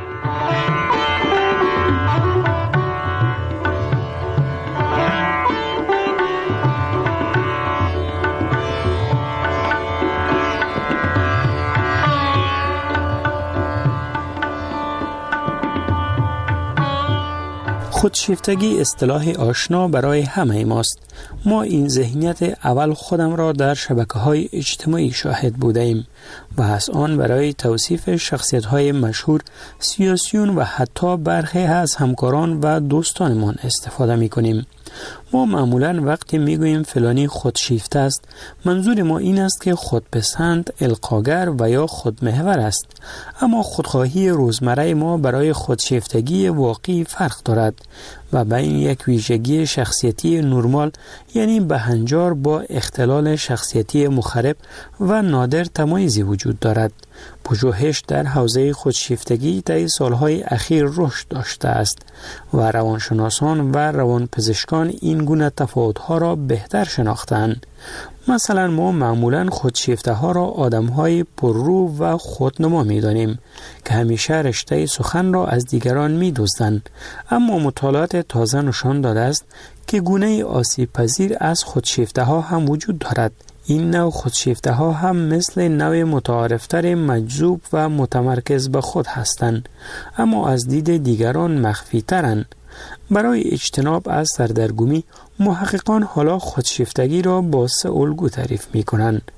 خودشیفتگی اصطلاح آشنا برای همه ماست. ما این ذهنیت اول خودم را در شبکه‌های اجتماعی شاهد بوده ایم و از آن برای توصیف شخصیت‌های مشهور، سیاسیون و حتی برخی از همکاران و دوستانمان استفاده می‌کنیم. ما معمولاً وقتی میگوییم فلانی خودشیفته است، منظور ما این است که خودپسند، القاگر و یا خودمحور است. اما خودخواهی روزمره ما برای خودشیفتگی واقعی فرق دارد و بین یک ویژگی شخصیتی نرمال یعنی بهنجار با اختلال شخصیتی مخرب و نادر تمایزی وجود دارد. پژوهش در حوزه خودشیفتگی طی سالهای اخیر رشد داشته است و روانشناسان و روانپزشکان این گونه تفاوت‌ها را بهتر شناختند. مثلا ما معمولاً خودشیفته ها را آدم‌های پررو و خودنما می‌دانیم که همیشه رشته سخن را از دیگران می‌دزدند، اما مطالعات تازه نشان داده است که گونه آسیب پذیر از خودشیفته ها هم وجود دارد. این نوع خودشیفته ها هم مثل نوع متعارفتر مجذوب و متمرکز به خود هستند، اما از دید دیگران مخفی ترند. برای اجتناب از سردرگمی، محققان حالا خودشیفتگی را با 3 الگو تعریف می کنند.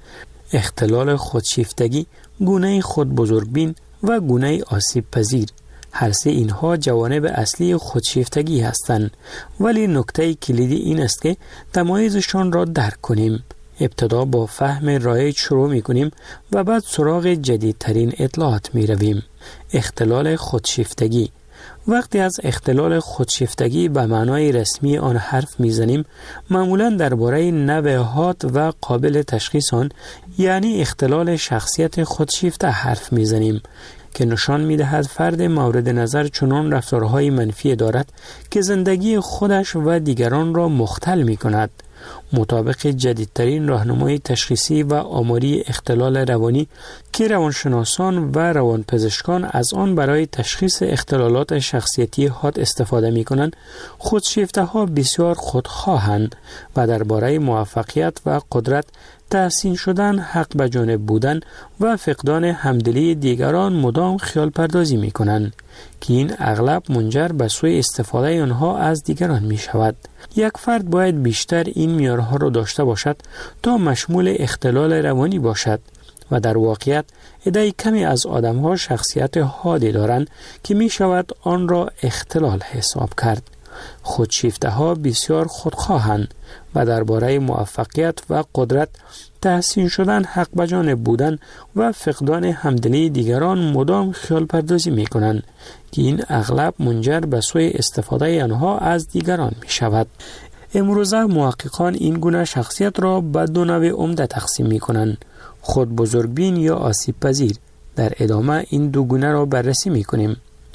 اختلال خودشیفتگی، گونه خود بزرگبین و گونه آسیب پذیر. هر سه اینها جوانب اصلی خودشیفتگی هستند، ولی نکته کلیدی این است که تمایزشان را درک کنیم. ابتدا با فهم رایج شروع می کنیم و بعد سراغ جدیدترین اطلاعات می رویم. اختلال خودشیفتگی. وقتی از اختلال خودشیفتگی به معنای رسمی آن حرف میزنیم، معمولاً درباره نوع‌هات و قابل تشخیص آن، یعنی اختلال شخصیت خودشیفته حرف میزنیم که نشان میدهد فرد مورد نظر چنان رفتارهای منفی دارد که زندگی خودش و دیگران را مختل می کند. مطابق جدیدترین راهنمای تشخیصی و آماری اختلال روانی که روانشناسان و روانپزشکان از آن برای تشخیص اختلالات شخصیتی حاد استفاده می کنند، خودشیفته ها بسیار خودخواهند و درباره موفقیت و قدرت، تحسین شدن، حق به جانب بودن و فقدان همدلی دیگران مدام خیال پردازی می کنند که این اغلب منجر به سوء استفاده آنها از دیگران می شود. یک فرد باید بیشتر این معیارها را داشته باشد تا مشمول اختلال روانی باشد و در واقعیت عده کمی از آدمها شخصیت حادی دارند که می شود آن را اختلال حساب کرد. خودشیفته ها بسیار خودخواهند و درباره موفقیت و قدرت، تحسین شدن، حق به جانب بودن و فقدان همدلی دیگران مدام خیال پردازی می کنند که این اغلب منجر به سوء استفاده آنها از دیگران می شود. امروزه محققان این گونه شخصیت را به دو نوع عمده تقسیم می کنند: خود بزرگبین یا آسیب پذیر. در ادامه این دو گونه را بررسی می کنیم.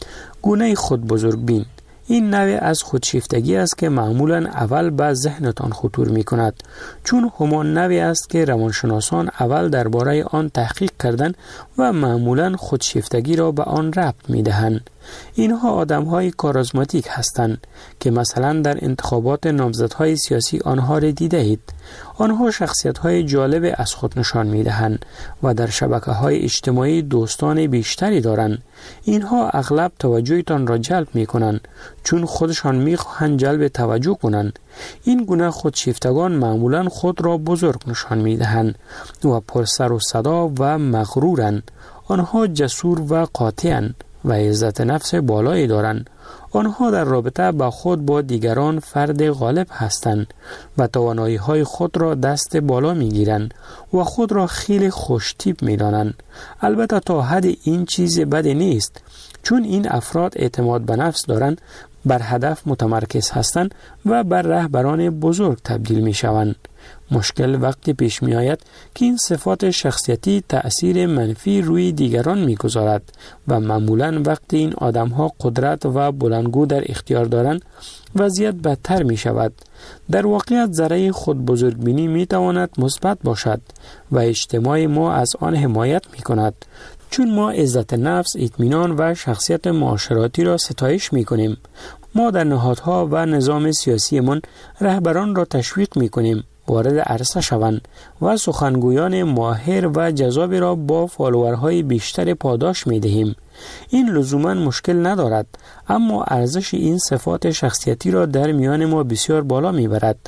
گونه خود بزرگبین این نوع از خودشیفتگی است که معمولاً اول به ذهنتان خطور می کند، چون همان نوعی است که روانشناسان اول درباره آن تحقیق کردند و معمولاً خودشیفتگی را به آن ربط می دهند. اینها آدم‌های کاریزماتیک هستند که مثلا در انتخابات نامزدهای سیاسی آنها را دیده اید. آنها شخصیت‌های جالب از خود نشان می‌دهند و در شبکه‌های اجتماعی دوستان بیشتری دارند. اینها اغلب توجهتان را جلب می‌کنند چون خودشان می‌خواهند جلب توجه کنند. این گونه خودشیفتگان معمولاً خود را بزرگ نشان می‌دهند و پرسر و صدا و مغرورند. آنها جسور و قاطعند و عزت نفس بالایی دارند. آنها در رابطه با خود با دیگران فرد غالب هستند و توانایی‌های خود را دست بالا می‌گیرند و خود را خیلی خوش‌تیپ می‌دانند. البته تا حد این چیز بد نیست، چون این افراد اعتماد به نفس دارند، بر هدف متمرکز هستند و بر رهبران بزرگ تبدیل می‌شوند. مشکل وقتی پیش می آید که این صفات شخصیتی تأثیر منفی روی دیگران می گذارد و معمولاً وقتی این آدم ها قدرت و بلندگو در اختیار دارند وضعیت بدتر می شود. در واقعیت ذره خود بزرگبینی می تواند مثبت باشد و اجتماع ما از آن حمایت می کند، چون ما عزت نفس، اطمینان و شخصیت معاشراتی را ستایش می کنیم. ما در نهادها و نظام سیاسی من رهبران را تشویق می کنیم وارد عرصه شوند و سخنگویان ماهر و جذابی را با فالوورهای بیشتر پاداش می دهیم. این لزوما مشکل ندارد، اما ارزش این صفات شخصیتی را در میان ما بسیار بالا می برد.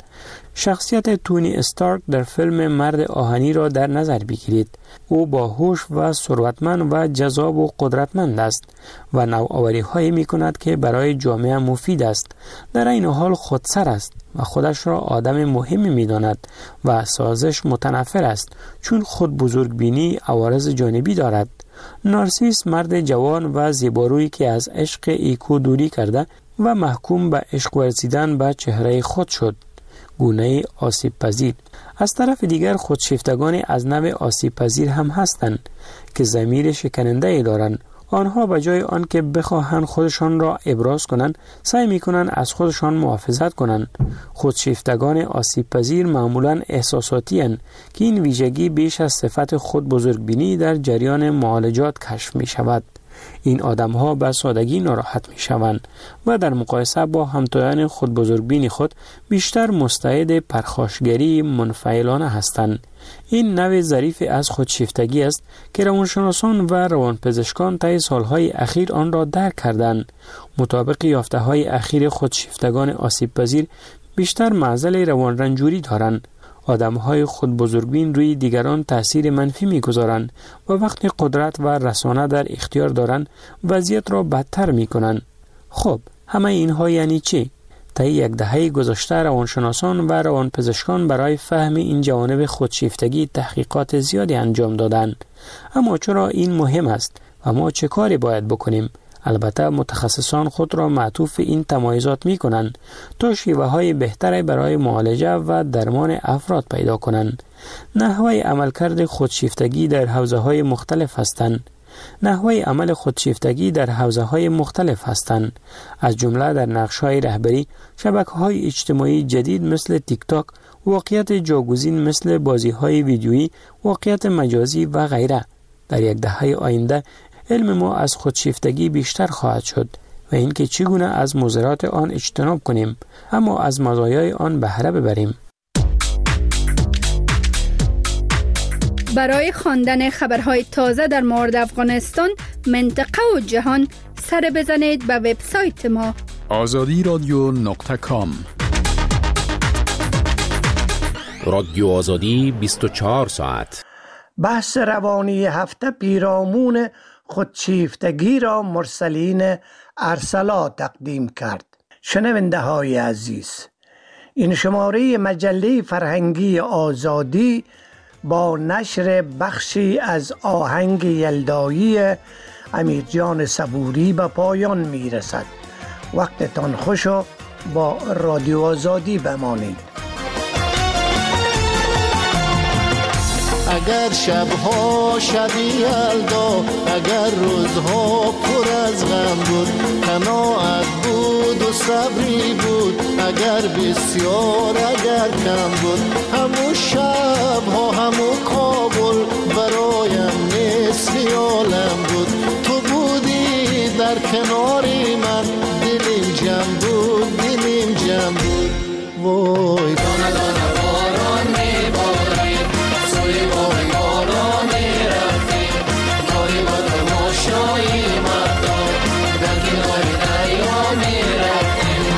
شخصیت تونی استارک در فیلم مرد آهنی را در نظر بگیرید. او باهوش و ثروتمند و جذاب و قدرتمند است و نوآوری هایی می کند که برای جامعه مفید است. در این حال خودسر است و خودش را آدم مهمی می داند و سازش متنفر است، چون خود بزرگبینی عوارض جانبی دارد. نارسیس مرد جوان و زیبارویی که از عشق ایکو دوری کرده و محکوم به عشق ورزیدن به چهره خود شد. گونه آسیب پذیر. از طرف دیگر خودشیفتگان از نوع آسیب پذیر هم هستند که ضمیر شکننده دارند. آنها به جای آنکه بخواهند خودشان را ابراز کنند، سعی می‌کنند از خودشان محافظت کنند. خودشیفتگان آسیب پذیر معمولاً احساساتی اند که این ویژگی بیش از صفت خود بزرگبینی در جریان معالجات کشف می‌شود. این آدم‌ها به سادگی ناراحت می‌شوند و در مقایسه با همتایان خود بزرگبین خود بیشتر مستعد پرخاشگری منفعلانه هستند. این نوع ظریف از خودشیفتگی است که روانشناسان و روانپزشکان طی سالهای اخیر آن را درک کردند. مطابق یافته‌های اخیر خودشیفتگان آسیب پذیر بیشتر معضل روان رنجوری دارند. آدم‌های خود بزرگبین روی دیگران تأثیر منفی می‌گذارند و وقتی قدرت و رسانه در اختیار دارند وضعیت را بدتر می‌کنند. خب همه اینها یعنی چی؟ طی یک دهه گذشته روانشناسان و روانپزشکان برای فهم این جوانب خودشیفتگی تحقیقات زیادی انجام دادند. اما چرا این مهم است و ما چه کاری باید بکنیم؟ البته متخصصان خود را معطوف این تمایزات می کنند تا شیوه های بهتری برای معالجه و درمان افراد پیدا کنند. نحوه عملکرد خودشیفتگی در حوزه‌های مختلف هستند. نحوه عمل خودشیفتگی در حوزه‌های مختلف هستند، از جمله در نقش‌های رهبری، شبکه‌های اجتماعی جدید مثل تیک تاک، واقعیت جاگزین مثل بازی‌های ویدیویی، واقعیت مجازی و غیره. در یک دهه آینده علم ما از خودشیفتگی بیشتر خواهد شد و اینکه چگونه از مضرات آن اجتناب کنیم اما از مزایای آن بهره ببریم. برای خواندن خبرهای تازه در مورد افغانستان، منطقه و جهان سر بزنید به وبسایت ما azadiradyo.com. رادیو آزادی 24 ساعت. بحث روانی هفته پیرامون خودشیفتگی را مرسلین ارسلا تقدیم کرد. شنونده های عزیز، این شماره مجله فرهنگی آزادی با نشر بخشی از آهنگ یلدایی امیرجان صبوری به پایان می رسد. وقتتان خوش و با رادیو آزادی بمانید. اگر شبها شبی یلدا، اگر روزها پر از غم بود، قناعت بود و صبری بود، اگر بسیار اگر کم بود، همون شبها همون کابل برایم نصف عالم بود. تو بودی در کناری من، دلیم جمع بود، دلیم جمع بود. وای دانه دانه باران میبارید، سوی باغ یاران میرفتیم، کاری با تماشایی مردم در کنار دریا میرفتیم.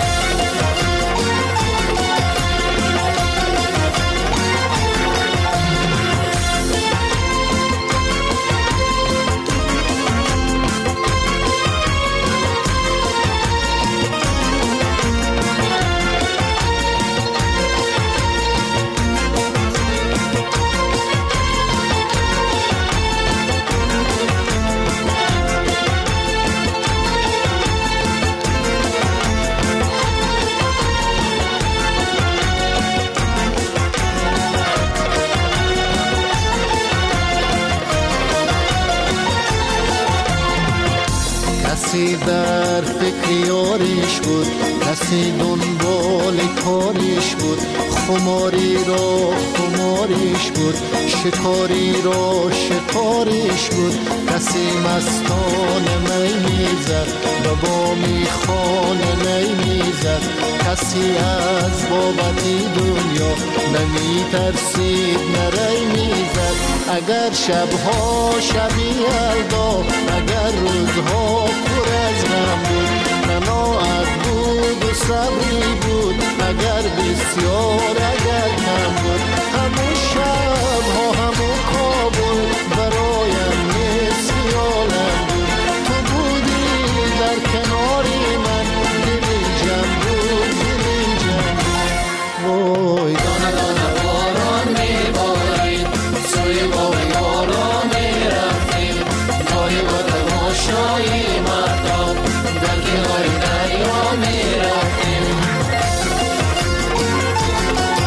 کسی در فکر یاریش بود، کسی دنبال کاریش بود، خماری را خماریش بود، شکاری را شکاریش بود. کسی مستان می میزد، به بامی خانه نی میزد، کسی از بابتی دنیا نمی ترسید نری میزد. اگر شبها شبی یلدا، اگر روزها پر از غم بود، قناعت بود و صبری بود، اگر بسیار اگر کم بود، همون شبها همون کابل برایم نصف عالم بود. تو بودی در کناری من، دلی جمع بود، دلی جمع بود. وای دانه دانه باران میبارید، سوی باغ یاران میرفتیم، کاری با تماشایی مردم در کنار دریا میرفتیم.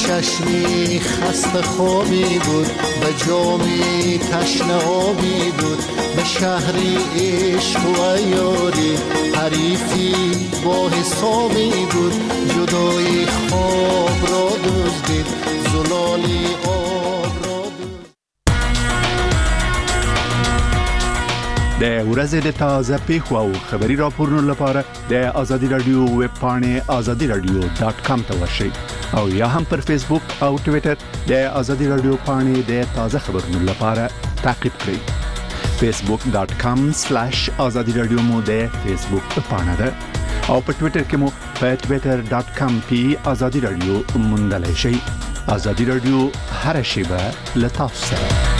چشمی خسته خوابی بود، به جامی تشنه آبی بود، به شهری عشق و یاری حریفی با حسابی بود. جدای خواب را دزدید، زلالی آب را د ورځې د تازه پیښو او خبري راپورونو لپاره د آزادي رادیو ویب پاڼې azadiradio.com ته ورشئ او یا هم پر فیسبوک او ټوئیټر د آزادي رادیو پاڼې د تازه خبرونو لپاره تعقیب کړئ. facebook.com/azadiradio مو د فیسبوک پاڼه ده او په ټوئیټر کې مو په twitter.com/azadiradio موندلای شئ. آزادي رادیو هر شیبه له تاسو سره.